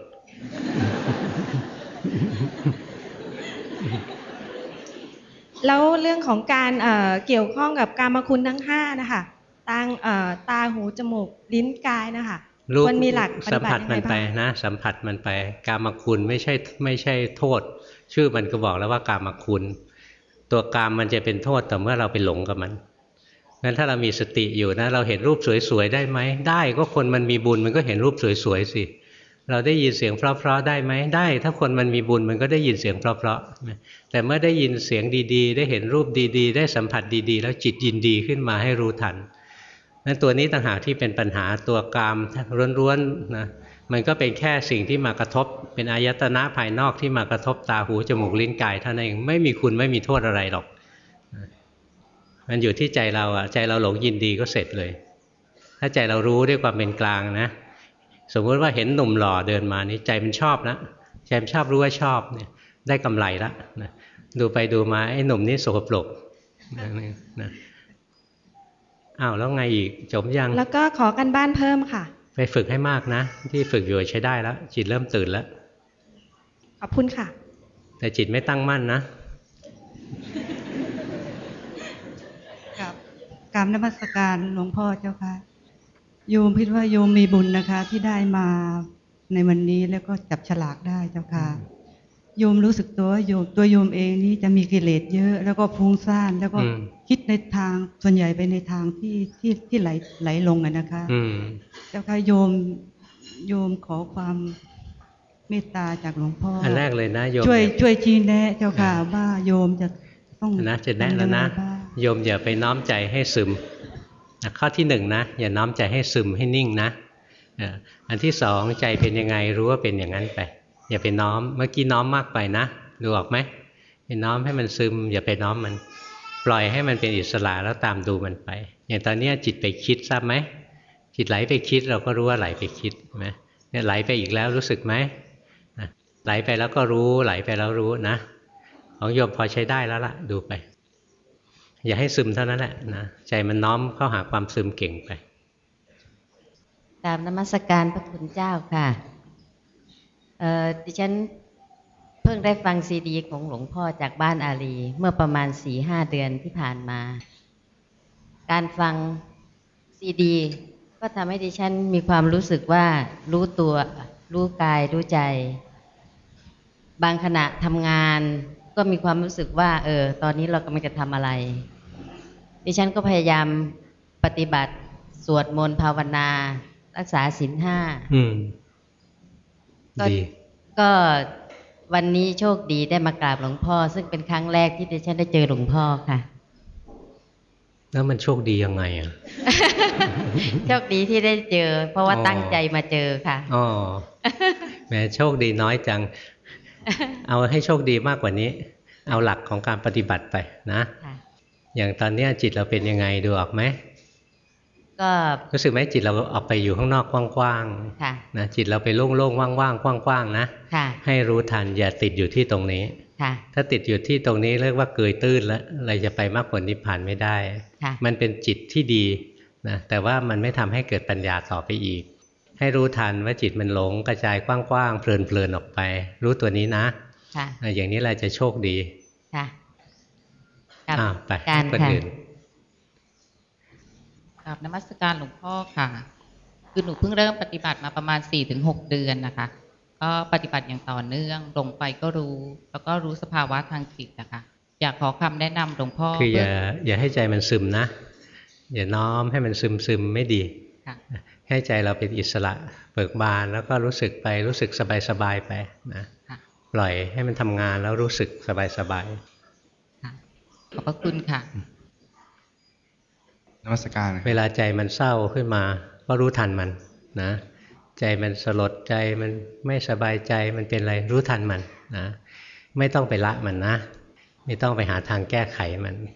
แล้วเรื่องของการเกี่ยวข้องกับกามคุณทั้ง5นะคะตาหูจมูกลิ้นกายนะคะมันมีหลักปฏิบัติยังไงบ้างสัมผัสมันไปนะสัมผัสมันไปกามคุณไม่ใช่โทษชื่อมันก็บอกแล้วว่ากามคุณตัวกามมันจะเป็นโทษแต่เมื่อเราไปหลงกับมันงั้นถ้าเรามีสติอยู่นะเราเห็นรูปสวยๆได้ไหมได้ก็คนมันมีบุญมันก็เห็นรูปสวยๆสิเราได้ยินเสียงเพราะๆได้ไหมได้ถ้าคนมันมีบุญมันก็ได้ยินเสียงเพราะๆแต่เมื่อได้ยินเสียงดีๆได้เห็นรูปดีๆได้สัมผัสดีๆแล้วจิตยินดีขึ้นมาให้รู้ทันนั้นตัวนี้ต่างหากที่เป็นปัญหาตัวกามล้วนๆนะมันก็เป็นแค่สิ่งที่มากระทบเป็นอายตนะภายนอกที่มากระทบตาหูจมูกลิ้นกายเท่านั้นเองไม่มีคุณไม่มีโทษอะไรหรอกมันอยู่ที่ใจเราอะใจเราหลงยินดีก็เสร็จเลยถ้าใจเรารู้ด้วยความเป็นกลางนะสมมติว่าเห็นหนุ่มหล่อเดินมานี่ใจมันชอบนะใจมันชอบรู้ว่าชอบเนี่ยได้กำไรละนะดูไปดูมาไอ้หนุ่มนี่สกปรกนะอ้าวแล้วไงอีกจบยังแล้วก็ขอกันบ้านเพิ่มค่ะไปฝึกให้มากนะที่ฝึกอยู่ใช้ได้แล้วจิตเริ่มตื่นแล้วขอบคุณค่ะแต่จิตไม่ตั้งมั่นนะกราบนมัสการหลวงพ่อเจ้าค่ะโยมคิดว่าโยมมีบุญนะคะที่ได้มาในวันนี้แล้วก็จับฉลากได้เจ้าค่ะโยมรู้สึกตัวโยมเองนี่จะมีกิเลสเยอะแล้วก็ฟุ้งซ่านแล้วก็คิดในทางส่วนใหญ่ไปในทางที่ไหลลงนะคะเจ้าค่ะโยมขอความเมตตาจากหลวงพ่ออันแรกเลยนะโยมช่วยชี้แนะเจ้าค่ะว่าโยมจะต้องนะจะแนะแล้วนะโยมอย่าไปน้อมใจให้ซึมข้อที่หนึ่งนะอย่าน้อมใจให้ซึมให้นิ่งนะอันที่สองใจเป็นยังไงรู้ว่าเป็นอย่างนั้นไปอย่าไปน้อมเมื่อกี้น้อมมากไปนะดูออกไหมไปน้อมให้มันซึมอย่าไปน้อมมันปล่อยให้มันเป็นอิสระแล้วตามดูมันไปอย่างตอนนี้จิตไปคิดทราบไหมจิตไหลไปคิดเราก็รู้ว่าไหลไปคิดไหมเนี่ยไหลไปอีกแล้วรู้สึกไหมไหลไปแล้วก็รู้ไหลไปแล้วรู้นะของโยมพอใช้ได้แล้วล่ะดูไปอย่าให้ซึมเท่านั้นแหละนะใจมันน้อมเข้าหาความซึมเก่งไปตามนมัสการพระคุณเจ้าค่ะดิฉันเพิ่งได้ฟังซีดีของหลวงพ่อจากบ้านอารีเมื่อประมาณ 4-5 เดือนที่ผ่านมาการฟังซีดีก็ทำให้ดิฉันมีความรู้สึกว่ารู้ตัวรู้กายรู้ใจบางขณะทำงานก็มีความรู้สึกว่าตอนนี้เรากำลังจะทำอะไรดิฉันก็พยายามปฏิบัติสวดมนต์ภาวนารักษาศีล 5ก็วันนี้โชคดีได้มากราบหลวงพ่อซึ่งเป็นครั้งแรกที่ดิฉันได้เจอหลวงพ่อค่ะแล้วมันโชคดียังไงอ่ะโชคดีที่ได้เจอเพราะว่าตั้งใจมาเจอค่ะอ๋อแหมโชคดีน้อยจังเอาให้โชคดีมากกว่านี้เอาหลักของการปฏิบัติไปนะอย่างตอนนี้จิตเราเป็นยังไงดูออกไหมก็รู้สึกไหมจิตเราออกไปอยู่ข้างนอกกว้างๆนะจิตเราไปโล่งๆว่างๆกว้างๆนะให้รู้ทันอย่าติดอยู่ที่ตรงนี้ถ้าติดอยู่ที่ตรงนี้เรียกว่าเกยตื้นแล้วอะไรจะไปมรรคผลนิพพานไม่ได้มันเป็นจิตที่ดีนะแต่ว่ามันไม่ทำให้เกิดปัญญาต่อไปอีกให้รู้ทันว่าจิตมันหลงกระจายกว้างๆเพลินๆออกไปรู้ตัวนี้นะอย่างนี้เราจะโชคดีไปคนอื่นกับนมัสการหลวงพ่อค่ะคือหนูเพิ่งเริ่มปฏิบัติมาประมาณ 4-6 เดือนนะคะก็ปฏิบัติอย่างต่อเนื่องลงไปก็รู้แล้วก็รู้สภาวะทางจิตนะคะอยากขอคำแนะนำหลวงพ่อคืออย่าให้ใจมันซึมนะอย่าน้อมให้มันซึมไม่ดีให้ใจเราเป็นอิสระเบิกบานแล้วก็รู้สึกไปรู้สึกสบายๆไปนะปล่อยให้มันทำงานแล้วรู้สึกสบายขอบพระคุณค่ะนมัสการเวลาใจมันเศร้าขึ้นมาก็รู้ทันมันนะใจมันสลดใจมันไม่สบายใจมันเป็นอะไรรู้ทันมันนะไม่ต้องไปละมันนะไม่ต้องไปหาทางแก้ไขมัน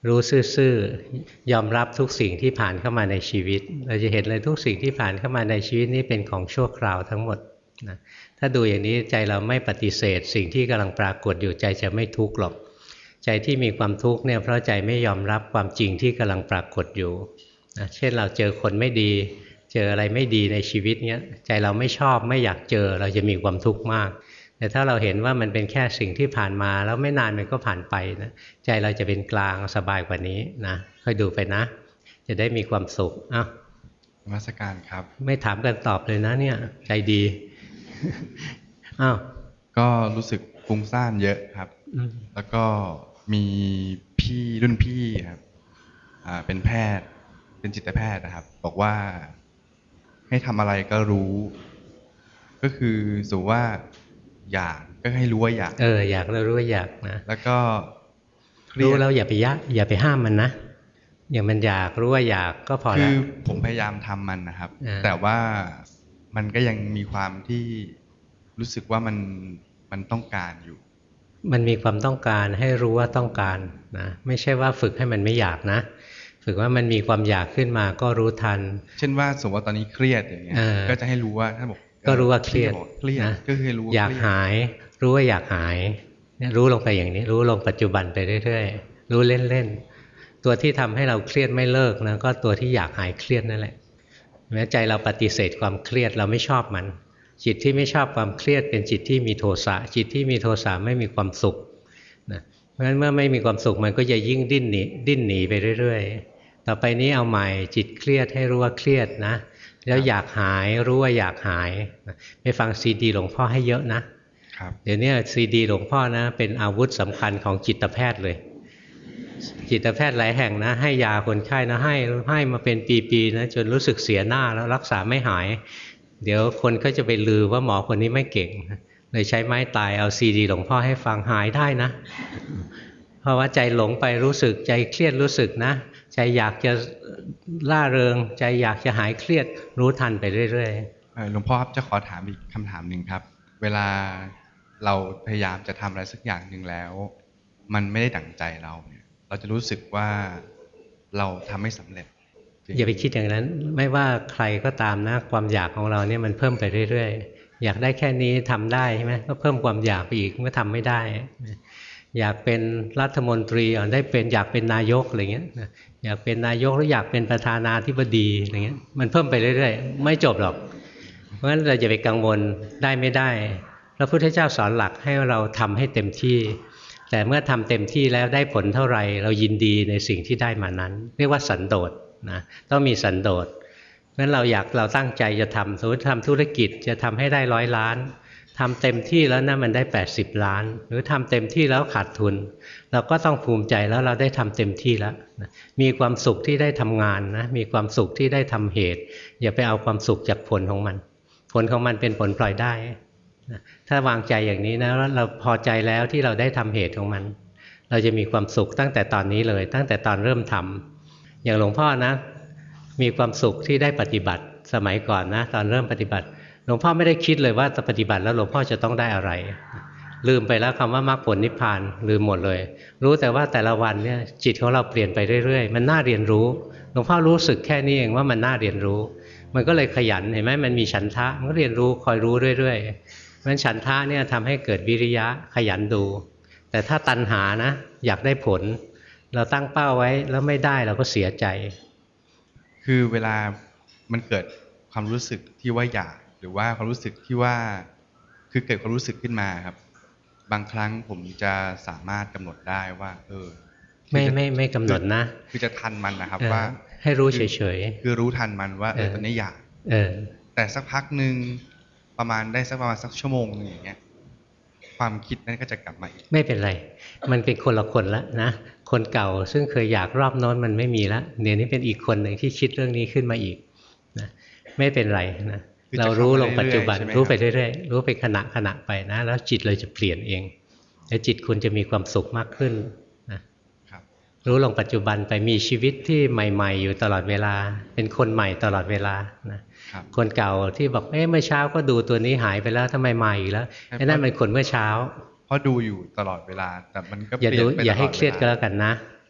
รู้ซื่อๆยอมรับทุกสิ่งที่ผ่านเข้ามาในชีวิตเราจะเห็นเลยทุกสิ่งที่ผ่านเข้ามาในชีวิตนี้เป็นของชั่วคราวทั้งหมดนะถ้าดูอย่างนี้ใจเราไม่ปฏิเสธสิ่งที่กำลังปรากฏอยู่ใจจะไม่ทุกข์หรอกใจที่มีความทุกข์เนี่ยเพราะใจไม่ยอมรับความจริงที่กำลังปรากฏอยู่นะเช่นเราเจอคนไม่ดีเจออะไรไม่ดีในชีวิตเนี้ยใจเราไม่ชอบไม่อยากเจอเราจะมีความทุกข์มากแต่ถ้าเราเห็นว่ามันเป็นแค่สิ่งที่ผ่านมาแล้วไม่นานมันก็ผ่านไปนะใจเราจะเป็นกลางสบายกว่านี้นะค่อยดูไปนะจะได้มีความสุขอ้าวนมัสการครับไม่ถามกันตอบเลยนะเนี่ยใจดีอ้าวก็รู้สึกฟุ้งซ่านเยอะครับแล้วก็มีรุ่นพี่ครับเป็นแพทย์เป็นจิตแพทย์นะครับบอกว่าให้ทำอะไรก็รู้ก็คือสมมติว่าอยากก็ให้รู้ว่าอยากอยากแล้วรู้ว่าอยากนะแล้วก็รู้แล้วอย่าไปห้ามมันนะอย่างมันอยากรู้ว่าอยากก็พอแล้วคือผมพยายามทำมันนะครับแต่ว่ามันก็ยังมีความที่รู้สึกว่ามันต้องการอยู่มันมีความต้องการให้รู้ว่าต้องการนะไม่ใช่ว่าฝึกให้มันไม่อยากนะฝึกว่ามันมีความอยากขึ้นมาก็รู้ทันเช่นว่าสมมติว่าตอนนี้เครียดอย่างเงี้ยก็จะให้รู้ว่าท่านบอกก็รู้ว่าเครียดนะก็คือรู้อยากหายรู้ว่าอยากหายเนี่ยรู้ลงไปอย่างนี้รู้ลงปัจจุบันไปเรื่อยๆรู้เล่นๆตัวที่ทำให้เราเครียดไม่เลิกนะก็ตัวที่อยากหายเครียดนั่นแหละแม้ใจเราปฏิเสธความเครียดเราไม่ชอบมันจิตที่ไม่ชอบความเครียดเป็นจิตที่มีโทสะจิตที่มีโทสะไม่มีความสุขนะเพราะฉะนั้นเมื่อไม่มีความสุขมันก็จะยิ่งดิ้นหนีไปเรื่อยๆต่อไปนี้เอาใหม่จิตเครียดให้รู้ว่าเครียดนะแล้วอยากหายรู้ว่าอยากหายไปฟังซีดีหลวงพ่อให้เยอะนะเดี๋ยวนี้ซีดีหลวงพ่อนะเป็นอาวุธสำคัญของจิตแพทย์เลยจิตแพทย์หลายแห่งนะให้ยาคนไข้นะให้มาเป็นปีๆนะจนรู้สึกเสียหน้าแล้วรักษาไม่หายเดี๋ยวคนก็จะไปลือว่าหมอคนนี้ไม่เก่งเลยใช้ไม้ตายเอาซีดีหลวงพ่อให้ฟังหายได้นะเพราะว่าใจหลงไปรู้สึกใจเครียดรู้สึกนะใจอยากจะล่าเริงใจอยากจะหายเครียดรู้ทันไปเรื่อยๆหลวงพ่อครับจะขอถามอีกคำถามหนึ่งครับเวลาเราพยายามจะทำอะไรสักอย่างหนึ่งแล้วมันไม่ได้ดั่งใจเราเนี่ยเราจะรู้สึกว่าเราทำไม่สำเร็จอย่าไปคิดอย่างนั้นไม่ว่าใครก็ตามนะความอยากของเราเนี่ยมันเพิ่มไปเรื่อยๆอยากได้แค่นี้ทำได้ใช่ไหมก็เพิ่มความอยากไปอีกก็ทำไม่ได้อยากเป็นรัฐมนตรีได้เป็นอยากเป็นนายกอะไรเงี้ยอยากเป็นนายกหรืออยากเป็นประธานาธิบดีอะไรเงี้ยมันเพิ่มไปเรื่อยๆไม่จบหรอกเพราะฉะนั้นเราอย่าไปกังวลได้ไม่ได้พระพุทธเจ้าสอนหลักให้เราทำให้เต็มที่แต่เมื่อทำเต็มที่แล้วได้ผลเท่าไหร่เรายินดีในสิ่งที่ได้มานั้นเรียกว่าสันโดษนะต้องมีสันโดษเพราะฉะนั้นเราตั้งใจจะทำสมมติทำธุรกิจจะทำให้ได้100 ล้านทำเต็มที่แล้วนะมันได้80 ล้านหรือทำเต็มที่แล้วขาดทุนเราก็ต้องภูมิใจแล้วเราได้ทำเต็มที่แล้วมีความสุขที่ได้ทำงานนะมีความสุขที่ได้ทำเหตุอย่าไปเอาความสุขจากผลของมันผลของมันเป็นผลพลอยได้ถ้าวางใจอย่างนี้นะเราพอใจแล้วที่เราได้ทำเหตุของมันเราจะมีความสุขตั้งแต่ตอนนี้เลยตั้งแต่ตอนเริ่มทำอย่างหลวงพ่อนะมีความสุขที่ได้ปฏิบัติสมัยก่อนนะตอนเริ่มปฏิบัติหลวงพ่อไม่ได้คิดเลยว่าจะปฏิบัติแล้วหลวงพ่อจะต้องได้อะไรลืมไปแล้วคำว่ามรรคผลนิพพานลืมหมดเลยรู้แต่ว่าแต่ละวันเนี่ยจิตของเราเปลี่ยนไปเรื่อยๆมันน่าเรียนรู้หลวงพ่อรู้สึกแค่นี้เองว่ามันน่าเรียนรู้มันก็เลยขยันเห็นไหมมันมีฉันทะมันก็เรียนรู้คอยรู้เรื่อยๆเพราะฉะนั้นฉันทะเนี่ยทำให้เกิดวิริยะขยันดูแต่ถ้าตัณหานะอยากได้ผลเราตั้งเป้าไว้แล้วไม่ได้เราก็เสียใจคือเวลามันเกิดความรู้สึกที่ว่าอยากหรือว่าความรู้สึกที่ว่าคือเกิดความรู้สึกขึ้นมาครับบางครั้งผมจะสามารถกำหนดได้ว่าไม่กำหนดนะคือจะทันมันนะครับว่าให้รู้เฉยๆคือรู้ทันมันว่าตอนนี้อยากแต่สักพักหนึ่งประมาณสักชั่วโมงนึงอย่างเงี้ยความคิดนั้นก็จะกลับมาอีกไม่เป็นไรมันเป็นคนละคนละนะคนเก่าซึ่งเคยอยากรอบโน้นมันไม่มีละเดี๋ยวนี้เป็นอีกคนหนึ่งที่คิดเรื่องนี้ขึ้นมาอีกนะไม่เป็นไรนะเรารู้ลงปัจจุบันรู้ไปเรื่อยๆรู้ไปขณะไปนะแล้วจิตเราจะเปลี่ยนเองแล้วจิตคุณจะมีความสุขมากขึ้นนะรู้ลงปัจจุบันไปมีชีวิตที่ใหม่ๆอยู่ตลอดเวลาเป็นคนใหม่ตลอดเวลานะคนเก่าที่บอกเมื่อเช้าก็ดูตัวนี้หายไปแล้วทำไมมาอีกแล้วไอ้นั่นเป็นคนเมื่อเช้าเพราะดูอยู่ตลอดเวลาแต่มันก็เปลี่ยนไปตลอดเวลาอย่าให้เครียดก็แล้วกันนะ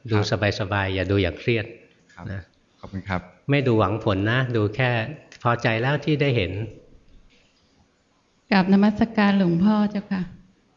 ดูสบายๆอย่าดูอย่างเครียดนะขอบคุณครับไม่ดูหวังผลนะดูแค่พอใจแล้วที่ได้เห็นกับนมัสการหลวงพ่อเจ้าค่ะ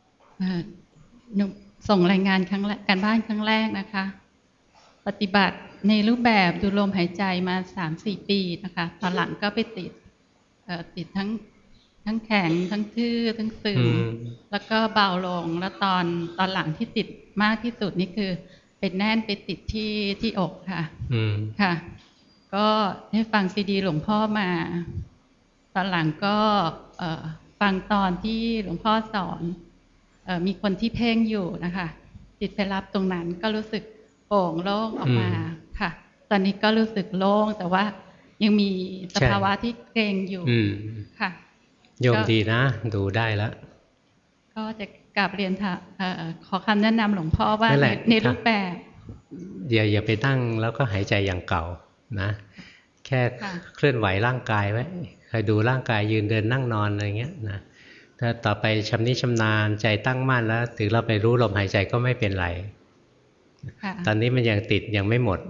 ส่งรายงานการบ้านครั้งแรกนะคะปฏิบัติในรูปแบบดูลมหายใจมา 3-4 ปีนะคะตอนหลังก็ไปติดทั้งแข็งทั้งทื่อทั้งซึมแล้วก็เบาลงแล้วตอนหลังที่ติดมากที่สุดนี่คือเป็นแน่นไปติดที่อกค่ะค่ะก็ได้ฟังซีดีหลวงพ่อมาตอนหลังก็ฟังตอนที่หลวงพ่อสอนมีคนที่เพ่งอยู่นะคะจิตไปรับตรงนั้นก็รู้สึกโปร่งโล่งออกมาค่ะตอนนี้ก็รู้สึกโล่งแต่ว่ายังมีสภาวะที่เกร็งอยู่ค่ะโยมดีนะดูได้แล้วก็จะกลับเรียนขอคำแนะนำหลวงพ่อว่าในรูปแบบอย่าไปนั่งแล้วก็หายใจอย่างเก่านะแค่เคลื่อนไหวร่างกายไว้คอยดูร่างกายยืนเดินนั่งนอนอะไรเงี้ยนะถ้าต่อไปชำนิชำนาญใจตั้งมั่นแล้วถึงเราไปรู้ลมหายใจก็ไม่เป็นไรตอนนี้มันยังติดยังไม่หมด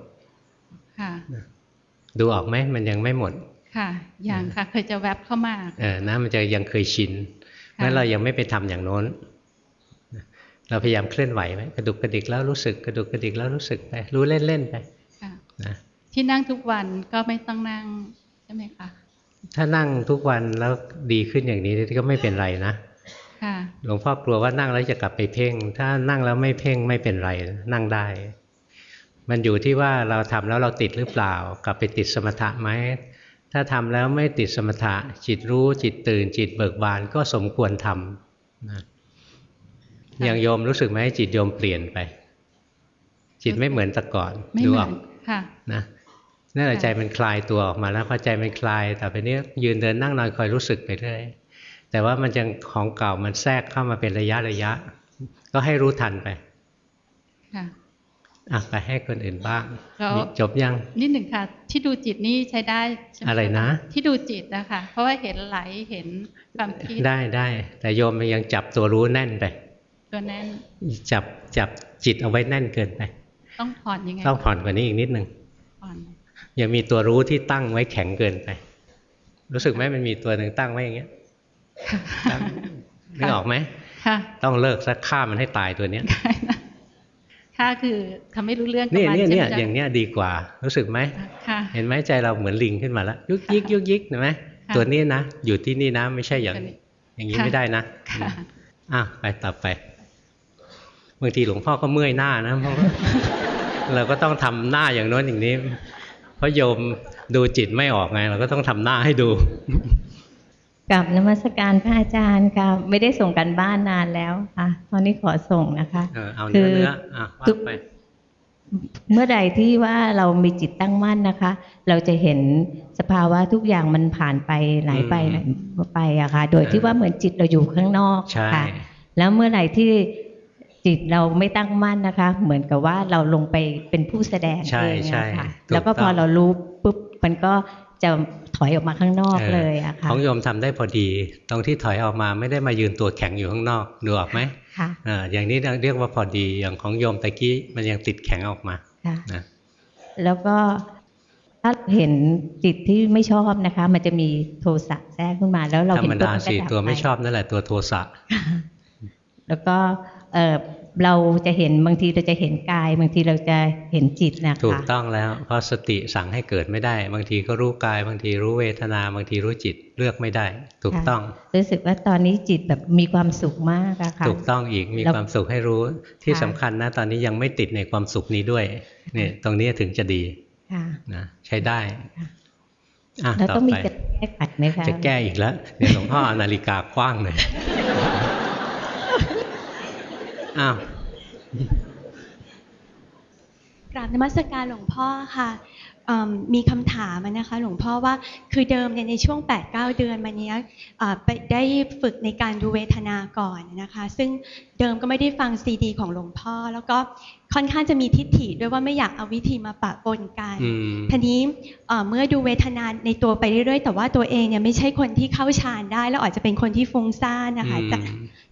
ดูออกไหมมันยังไม่หมดค่ะยังค่ะเคยจะแวบเข้ามานะมันจะยังเคยชินงั้นเรายังไม่ไปทำอย่างโน้นเราพยายามเคลื่อนไหวไหมกระดุกกระดิกแล้วรู้สึกกระดุกกระดิกแล้วรู้สึกไปรู้เล่นๆไปนะที่นั่งทุกวันก็ไม่ต้องนั่งใช่ไหมคะถ้านั่งทุกวันแล้วดีขึ้นอย่างนี้ก็ไม่เป็นไรนะหลวงพ่อกลัวว่านั่งแล้วจะกลับไปเพ่งถ้านั่งแล้วไม่เพ่งไม่เป็นไรนั่งได้มันอยู่ที่ว่าเราทำแล้วเราติดหรือเปล่ากลับไปติดสมถะไหมถ้าทำแล้วไม่ติดสมถะจิตรู้จิตตื่นจิตเบิกบานก็สมควรทำนะอย่างโยมรู้สึกไหมจิตโยมเปลี่ยนไปจิตไม่เหมือนแต่ก่อนดูออกนะนั่นแหละใจมันคลายตัวออกมาแล้วพอใจมันคลายแต่ไปนี้ยืนเดินนั่งนอนคอยรู้สึกไปเรื่อยแต่ว่ามันยังของเก่ามันแทรกเข้ามาเป็นระยะก็ให้รู้ทันไปไปให้คนอื่นบ้างจบยังนิดหนึ่งค่ะที่ดูจิตนี่ใช้ได้อะไรนะที่ดูจิตนะคะเพราะว่าเห็นไหลเห็นความคิดได้แต่โยมยังจับตัวรู้แน่นไปตัวแน่นจับจิตเอาไว้แน่นเกินไปต้องผ่อนยังไงต้องผ่อนกว่านี้อีกนิดนึงอย่ามีตัวรู้ที่ตั้งไว้แข็งเกินไปรู้สึกไหมมันมีตัวหนึ่งตั้งไว้อย่างเงี้ยนึกออกไหมต้องเลิกซะฆ่ามันให้ตายตัวเนี้ยค่ะคือทำให้รู้เรื่องเนี่ยอย่างเนี้ยดีกว่ารู้สึกไหมเห็นไหมใจเราเหมือนลิงขึ้นมาแล้วยุกยิกเห็นไหมตัวนี้นะอยู่ที่นี่นะไม่ใช่อย่างนี้ไม่ได้นะไปต่อไปบางทีหลวงพ่อก็เมื่อยหน้านะเพราะเราก็ต้องทำหน้าอย่างโน้นอย่างนี้เพราะโยมดูจิตไม่ออกไงเราก็ต้องทำหน้าให้ดูกับนมัสการพระอาจารย์ค่ะไม่ได้ส่งกันบ้านนานแล้วค่ะตอนนี้ขอส่งนะคะเอาเนื้อว่าไปเมื่อใดที่ว่าเรามีจิตตั้งมั่นนะคะเราจะเห็นสภาวะทุกอย่างมันผ่านไปไหลไปอะค่ะโดยที่ว่าเหมือนจิตเราอยู่ข้างนอกค่ะแล้วเมื่อไหร่ที่จิตเราไม่ตั้งมั่นนะคะเหมือนกับว่าเราลงไปเป็นผู้แสดงเองค่ะแล้วก็พอเรารู้ปุ๊บมันก็จะถอยออกมาข้างนอกเลยอะค่ะของโยมทำได้พอดีตรงที่ถอยออกมาไม่ได้มายืนตัวแข็งอยู่ข้างนอกดูออกไหมค่ะอย่างนี้เรียกว่าพอดีอย่างของโยมตะกี้มันยังติดแข็งออกมานะแล้วก็ถ้าเห็นจิตที่ไม่ชอบนะคะมันจะมีโทสะแทรกขึ้นมาแล้วเราเห็นตัวมันก็ดับไปตัวไม่ชอบนั่นแหละตัวโทสะแล้วก็เราจะเห็นบางทีเราจะเห็นกายบางทีเราจะเห็นจิตนะคะถูกต้องแล้วเพราะสติสั่งให้เกิดไม่ได้บางทีก็รู้กายบางทีรู้เวทนาบางทีรู้จิตเลือกไม่ได้ถูกต้องรู้สึกว่าตอนนี้จิตแบบมีความสุขมากอะค่ะถูกต้องอีกมีความสุขให้รู้ที่สำคัญนะตอนนี้ยังไม่ติดในความสุขนี้ด้วยเนี่ยตรงนี้ถึงจะดีนะใช้ได้แล้วต้องมีจะแก้ขัดไหมคะจะแก้อีกแล้วเดี๋ยวหลวงพ่อเอานาฬิกากว้างเลยกราบนมัสการหลวงพ่อค่ะมีคำถามนะคะหลวงพ่อว่าคือเดิมในช่วง 8-9 เดือนมานี้ได้ฝึกในการดูเวทนาก่อนนะคะซึ่งเดิมก็ไม่ได้ฟังซีดีของหลวงพ่อแล้วก็ค่อนข้างจะมีทิฏฐิด้วยว่าไม่อยากเอาวิธีมาปะปนกันทีนี้เมื่อดูเวทนาในตัวไปเรื่อยๆแต่ว่าตัวเองเนี่ยไม่ใช่คนที่เข้าฌานได้แล้วอาจจะเป็นคนที่ฟุ้งซ่านนะคะ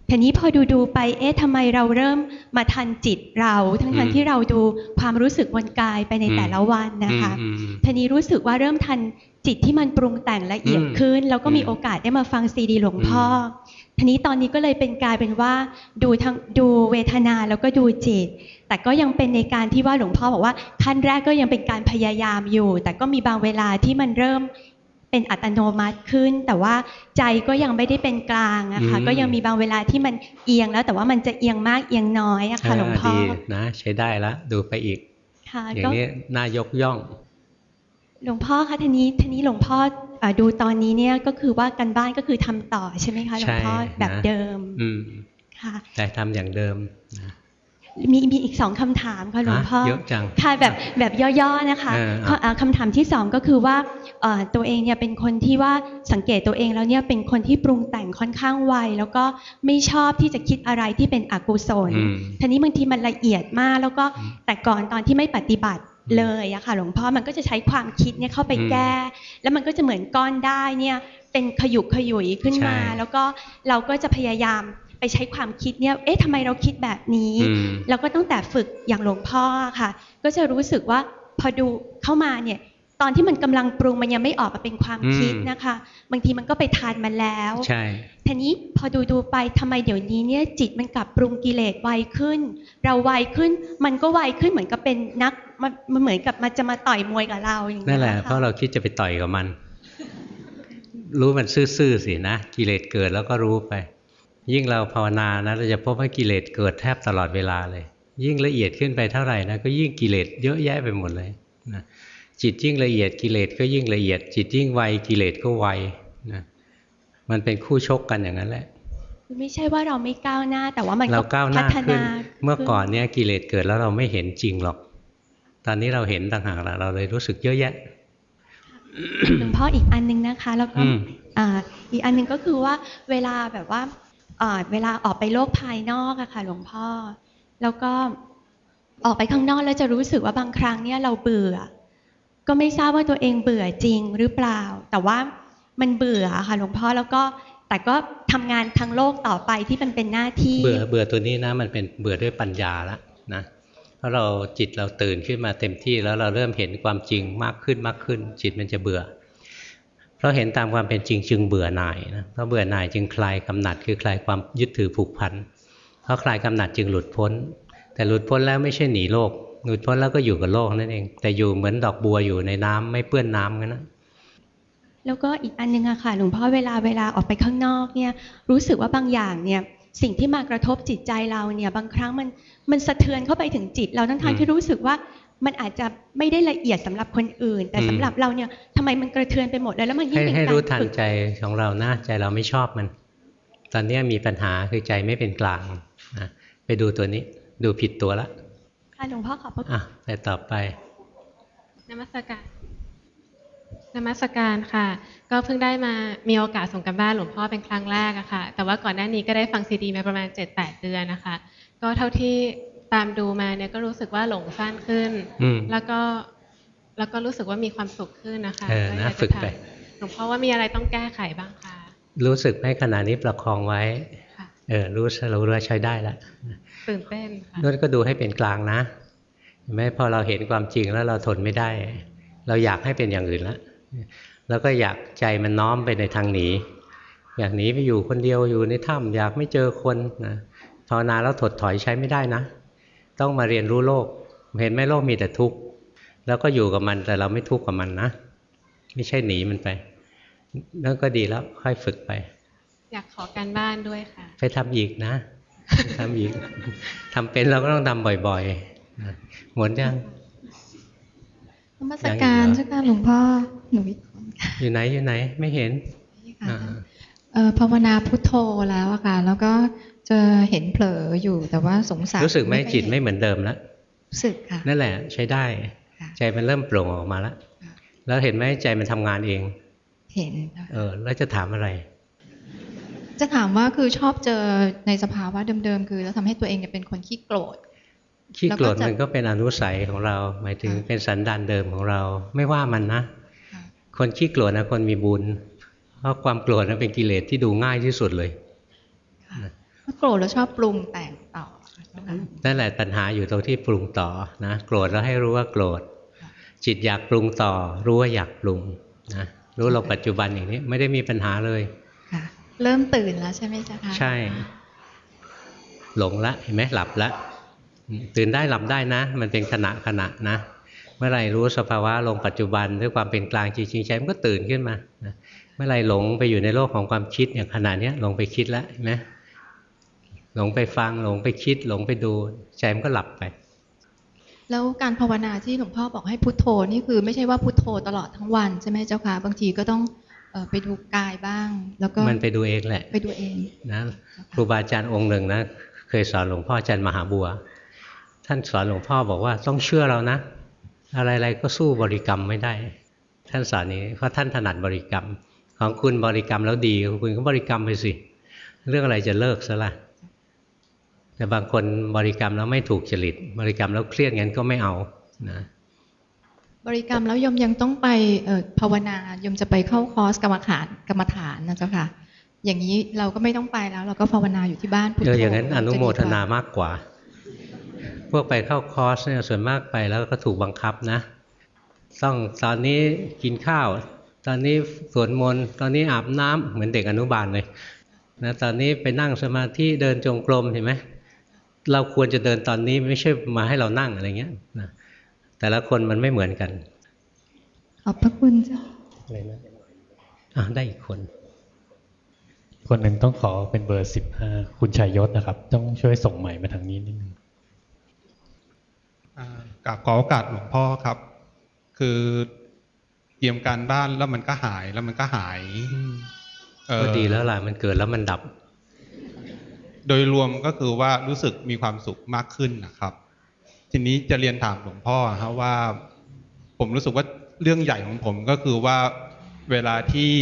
ทีนี้พอดูไปทำไมเราเริ่มมาทันจิตเราทั้งที่เราดูความรู้สึกบนกายไปในแต่ละวันนะคะทีนี้รู้สึกว่าเริ่มทันจิตที่มันปรุงแต่งละเอียดขึ้นแล้วก็มีโอกาสได้มาฟังซีดีหลวงพ่อทีนี้ตอนนี้ก็เลยเป็นกลายเป็นว่าดูเวทนาแล้วก็ดูจิตแต่ก็ยังเป็นในการที่ว่าหลวงพ่อบอกว่าขั้นแรกก็ยังเป็นการพยายามอยู่แต่ก็มีบางเวลาที่มันเริ่มเป็นอัตโนมัติขึ้นแต่ว่าใจก็ยังไม่ได้เป็นกลางนะคะก็ยังมีบางเวลาที่มันเอียงแล้วแต่ว่ามันจะเอียงมากเอียงน้อยอะค่ะหลวงพ่อดีนะใช้ได้แล้วดูไปอีกอย่างนี้น่ายกย่องหลวงพ่อคะทีนี้หลวงพ่อดูตอนนี้เนี่ยก็คือว่าการบ้านก็คือทำต่อใช่ไหมคะหลวงพ่อแบบเดิมค่ะแต่ทำอย่างเดิมมีอีก2คำถามค่ะหลวงพ่อเยอะจังค่ะแบบย่อๆนะคะคำถามที่2ก็คือว่าตัวเองเนี่ยเป็นคนที่ว่าสังเกตตัวเองแล้วเนี่ยเป็นคนที่ปรุงแต่งค่อนข้างไวแล้วก็ไม่ชอบที่จะคิดอะไรที่เป็นอกุศลทีนี้บางทีมันละเอียดมากแล้วก็แต่ก่อนตอนที่ไม่ปฏิบัติเลยอะค่ะหลวงพ่อมันก็จะใช้ความคิดเนี่ยเข้าไปแก้แล้วมันก็จะเหมือนก้อนได้เนี่ยเป็นขยุกขยุยขึ้นมาแล้วก็เราก็จะพยายามไปใช้ความคิดเนี่ยทำไมเราคิดแบบนี้แล้วก็ตั้งแต่ฝึกอย่างหลวงพ่อค่ะก็จะรู้สึกว่าพอดูเข้ามาเนี่ยตอนที่มันกำลังปรุงมันยังไม่ออกมาเป็นความคิดนะคะบางทีมันก็ไปทานมันแล้วใช่ทีนี้พอดูไปทำไมเดี๋ยวนี้เนี่ยจิตมันกลับปรุงกิเลสไวขึ้นเราไวขึ้นมันก็ไวขึ้นเหมือนกับเป็นนักมันเหมือนกับมันจะมาต่อยมวยกับเราอย่างนี้นั่นแหละเพราะเราคิดจะไปต่อยกับมันรู้มันซื่อๆสินะกิเลสเกิดแล้วก็รู้ไปยิ่งเราภาวนานะเราจะพบว่ากิเลสเกิดแทบตลอดเวลาเลยยิ่งละเอียดขึ้นไปเท่าไหร่นะก็ยิ่งกิเลสเยอะแยะไปหมดเลยนะจิตยิ่งละเอียดกิเลสก็ยิ่งละเอียดจิตยิ่งไวกิเลสก็ไวนะมันเป็นคู่ชกกันอย่างนั้นแหละไม่ใช่ว่าเราไม่ก้าวหน้าแต่ว่ามันก็พัฒนาเมื่อก่อนเนี่ยกิเลสเกิดแล้วเราไม่เห็นจริงหรอกตอนนี้เราเห็นต่างหากเราเลยรู้สึกเยอะแยะหลวงพ่ออีกอันนึงนะคะแล้วก็อีกอันนึงก็คือว่าเวลาแบบว่าเวลาออกไปโลกภายนอกอะค่ะหลวงพ่อแล้วก็ออกไปข้างนอกแล้วจะรู้สึกว่าบางครั้งเนี่ยเราเบื่อก็ไม่ทราบว่าตัวเองเบื่อจริงหรือเปล่าแต่ว่ามันเบื่อค่ะหลวงพ่อแล้วก็แต่ก็ทำงานทางโลกต่อไปที่มันเป็นหน้าที่เบื่อตัวนี้นะมันเป็นเบื่อด้วยปัญญาแล้วนะเพราะเราจิตเราตื่นขึ้นมาเต็มที่แล้วเราเริ่มเห็นความจริงมากขึ้นจิตมันจะเบื่อเพราะเห็นตามความเป็นจริงจึงเบื่อหน่ายนะเพราะเบื่อหน่ายจึงคลายกำหนัดคือคลายความยึดถือผูกพันเพราะคลายกำหนัดจึงหลุดพ้นแต่หลุดพ้นแล้วไม่ใช่หนีโลกหลุดพ้นแล้วก็อยู่กับโลกนั่นเองแต่อยู่เหมือนดอกบัวอยู่ในน้ำไม่เปื้อนน้ำกันนะแล้วก็อีกอันนึงอะค่ะหลวงพ่อเวลาออกไปข้างนอกเนี่ยรู้สึกว่าบางอย่างเนี่ยสิ่งที่มากระทบจิตใจเราเนี่ยบางครั้งมันสะเทือนเข้าไปถึงจิตเราทั้งที่รู้สึกว่ามันอาจจะไม่ได้ละเอียดสำหรับคนอื่นแต่สำหรับเราเนี่ยทำไมมันกระเทือนไปหมดเลยแล้วมันยิ่งเป็นการให้รู้ทันใจของเรานะใจเราไม่ชอบมันตอนนี้มีปัญหาคือใจไม่เป็นกลางนะไปดูตัวนี้ดูผิดตัวละค่ะหลวงพ่อขอบพระคุณไปต่อไปนมัสการค่ะก็เพิ่งได้มีโอกาสส่งกันบ้านหลวงพ่อเป็นครั้งแรกอะค่ะแต่ว่าก่อนหน้านี้ก็ได้ฟังซีดีมาประมาณ 7-8 เดือนนะคะก็เท่าที่ตามดูมาเนี่ยก็รู้สึกว่าหลงสั้นขึ้นแล้วก็รู้สึกว่ามีความสุขขึ้นนะคะนะฝึกไปหลวงพ่อว่ามีอะไรต้องแก้ไขบ้างคะรู้สึกไหมขณะนี้ประคองไว้รู้ใช้ได้แล้วตื่นเต้นค่ะนั่นก็ดูให้เป็นกลางนะเห็นไหมพอเราเห็นความจริงแล้วเราทนไม่ได้เราอยากให้เป็นอย่างอื่นแล้วก็อยากใจมันน้อมไปในทางหนีอยากหนีไปอยู่คนเดียวอยู่ในถ้ำอยากไม่เจอคนนะภาวนาแล้วถดถอยใช้ไม่ได้นะต้องมาเรียนรู้โลกเห็นไหมโลกมีแต่ทุกข์แล้วก็อยู่กับมันแต่เราไม่ทุกข์กับมันนะไม่ใช่หนีมันไปนั่นก็ดีแล้วค่อยฝึกไปอยากขอการบ้านด้วยค่ะไปทำอีกนะทำอีกทำเป็นเราก็ต้องทำบ่อยๆหมดยังนมัสการเจ้าค่ะหลวงพ่อหนูอยู่ไหนไม่เห็นภาวนาพุทโธแล้วอะค่ะแล้วก็จะเห็นเผลออยู่แต่ว่าสงสัยรู้สึกไหมจิตไม่เหมือนเดิมแล้วรู้สึกค่ะนั่นแหละใช้ได้ใจมันเริ่มโปร่งออกมาแล้วเห็นไหมใจมันทำงานเองเห็นแล้วจะถามอะไรจะถามว่าคือชอบเจอในสภาวะเดิมๆคือแล้วทำให้ตัวเองเป็นคนขี้โกรธมันก็เป็นอนุสัยของเราหมายถึงเป็นสันดานเดิมของเราไม่ว่ามันนะคนขี้โกรธนะคนมีบุญเพราะความโกรธนั้นเป็นกิเลสที่ดูง่ายที่สุดเลยถ้าโกรธแล้วชอบปรุงแต่งต่อนั่นแหละตัณหาอยู่ตรงที่ปรุงต่อนะโกรธแล้วให้รู้ว่าโกรธจิตอยากปรุงต่อรู้ว่าอยากปรุงนะรู้ลงปัจจุบันอย่างนี้ไม่ได้มีปัญหาเลยค่ะเริ่มตื่นแล้วใช่ไหมจ๊ะคะใช่หลงละเห็นไหมหลับละตื่นได้หลับได้นะมันเป็นขณะนะเมื่อไหร่รู้สภาวะลงปัจจุบันด้วยความเป็นกลางจริงๆใจมันก็ตื่นขึ้นมานะเมื่อไหร่หลงไปอยู่ในโลกของความคิดอย่างขณะนี้หลงไปคิดแล้วเห็นไหมหลงไปฟังหลงไปคิดหลงไปดูใจมันก็หลับไปแล้วการภาวนาที่หลวงพ่อบอกให้พุทโธนี่คือไม่ใช่ว่าพุทโธตลอดทั้งวันใช่ไหมเจ้าค่ะบางทีก็ต้องไปดูกายบ้างแล้วก็มันไปดูเองแหละไปดูเองนะครูบาอาจารย์องค์หนึ่งนะเคยสอนหลวงพ่ออาจารย์มหาบัวท่านสอนหลวงพ่อบอกว่าต้องเชื่อเรานะอะไรๆก็สู้บริกรรมไม่ได้ท่านสอนนี้เพราะท่านถนัดบริกรรมของคุณบริกรรมแล้วดีคุณก็บริกรรมไปสิเรื่องอะไรจะเลิกซะล่ะแต่บางคนบริกรรมแล้วไม่ถูกจริตบริกรรมแล้วเครียดงั้นก็ไม่เอานะบริกรรมแล้วยมยังต้องไปภาวนายมจะไปเข้าคอร์สกรรมฐานนะเจ้าค่ะอย่างนี้เราก็ไม่ต้องไปแล้วเราก็ภาวนาอยู่ที่บ้านพุทโธอย่างนั้นอนุโมทนามากกว่าพวกไปเข้าคอร์สเนี่ยส่วนมากไปแล้วก็ถูกบังคับนะต้องตอนนี้กินข้าวตอนนี้สวดมนต์ตอนนี้อาบน้ำเหมือนเด็กอนุบาลเลยนะตอนนี้ไปนั่งสมาธิเดินจงกรมเห็นไหมเราควรจะเดินตอนนี้ไม่ใช่มาให้เรานั่งอะไรเงี้ยนะแต่ละคนมันไม่เหมือนกันขอบพระคุณเจ้าอะไรนะได้อีกคนหนึ่งต้องขอเป็นเบอร์15คุณชัยยศนะครับต้องช่วยส่งใหม่มาทางนี้นิดนึงกับขอโอกาสหลวงพ่อครับคือเตรียมการบ้านแล้วมันก็หายก็ดีแล้วล่ะมันเกิดแล้วมันดับโดยรวมก็คือว่ารู้สึกมีความสุขมากขึ้นนะครับทีนี้จะเรียนถามหลวงพ่อครับว่าผมรู้สึกว่าเรื่องใหญ่ของผมก็คือว่าเวลาที่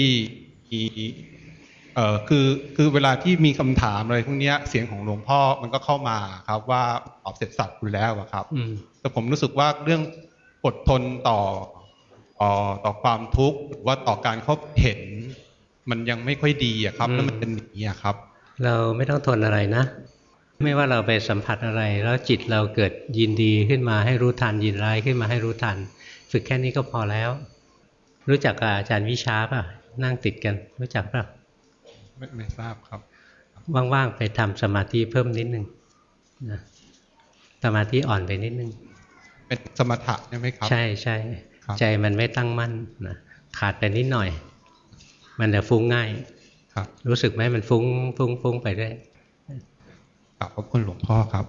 คือเวลาที่มีคำถามอะไรพวกนี้เสียงของหลวงพ่อมันก็เข้ามาครับว่าตอบเสร็จสับอยู่แล้วครับแต่ผมรู้สึกว่าเรื่องอดทนต่อความทุกข์หรือว่าต่อการเขาเห็นมันยังไม่ค่อยดีครับแล้วมันเป็นอย่างนี้ครับเราไม่ต้องทนอะไรนะไม่ว่าเราไปสัมผัสอะไรแล้วจิตเราเกิดยินดีขึ้นมาให้รู้ทันยินร้ายขึ้นมาให้รู้ทันฝึกแค่นี้ก็พอแล้วรู้จักกับอาจารย์วิชาป่ะนั่งติดกันรู้จักป่ะไม่ทราบครับว่างๆไปทำสมาธิเพิ่มนิดนึงนะสมาธิอ่อนไปนิดนึงเป็นสมถะใช่ไหมครับใช่ใช่ใจมันไม่ตั้งมั่นนะขาดไปนิดหน่อยมันจะฟุ้งง่ายรู้สึกไหมมันฟุ้งไปได้ขอบคุณหลวงพ่อครับ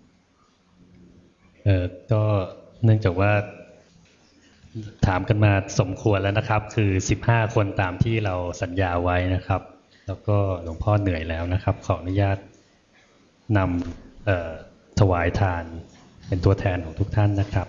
ก็เนื่องจากว่าถามกันมาสมควรแล้วนะครับคือ15คนตามที่เราสัญญาไว้นะครับแล้วก็หลวงพ่อเหนื่อยแล้วนะครับขออนุญาตนำถวายทานเป็นตัวแทนของทุกท่านนะครับ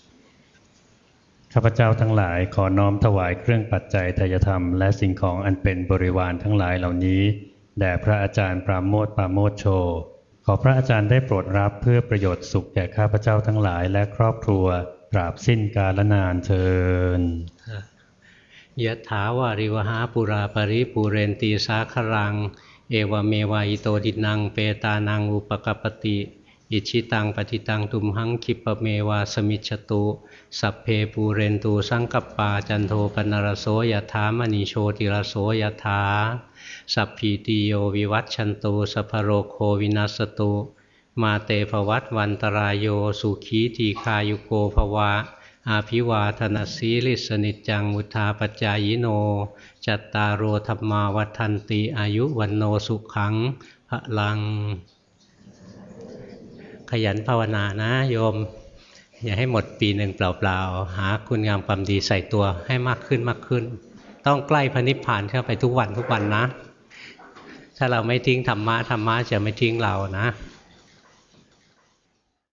ข้าพเจ้าทั้งหลายขอน้อมถวายเครื่องปัจจัยทายธรรมและสิ่งของอันเป็นบริวารทั้งหลายเหล่านี้แด่พระอาจารย์ปราโมทย์ปราโมทโชขอพระอาจารย์ได้โปรดรับเพื่อประโยชน์สุขแก่ข้าพเจ้าทั้งหลายและครอบครัวตราบสิ้นกาลนานเทอญยะถาวาริวหาปุราปริปูเรนตีสาครังเอวเมวายโตดินังเปตานังอุปกปติอิชิตังปฏิตังตุมหังคิปเมวาสมิจฉตุสัพเพปูเรนตูสังกปาจันโทปนรโสยถามณีโชติรโสยถาสัพพีติโยวิวัตชันตุสัพพโรโควินัสตุมาเตภวัตวันตรายโยสุขีทีคายุโกภวะอาภิวาทนาสีลิสนิจจังมุทาปัจจายโนจัตตารโอธรรมาวัฏันติอายุวันโนสุขังพลังขยันภาวนานะโยมอย่าให้หมดปีหนึ่งเปล่าๆหาคุณงามความดีใส่ตัวให้มากขึ้นต้องใกล้พระนิพพานเข้าไปทุกวันนะถ้าเราไม่ทิ้งธรรมะจะไม่ทิ้งเรานะ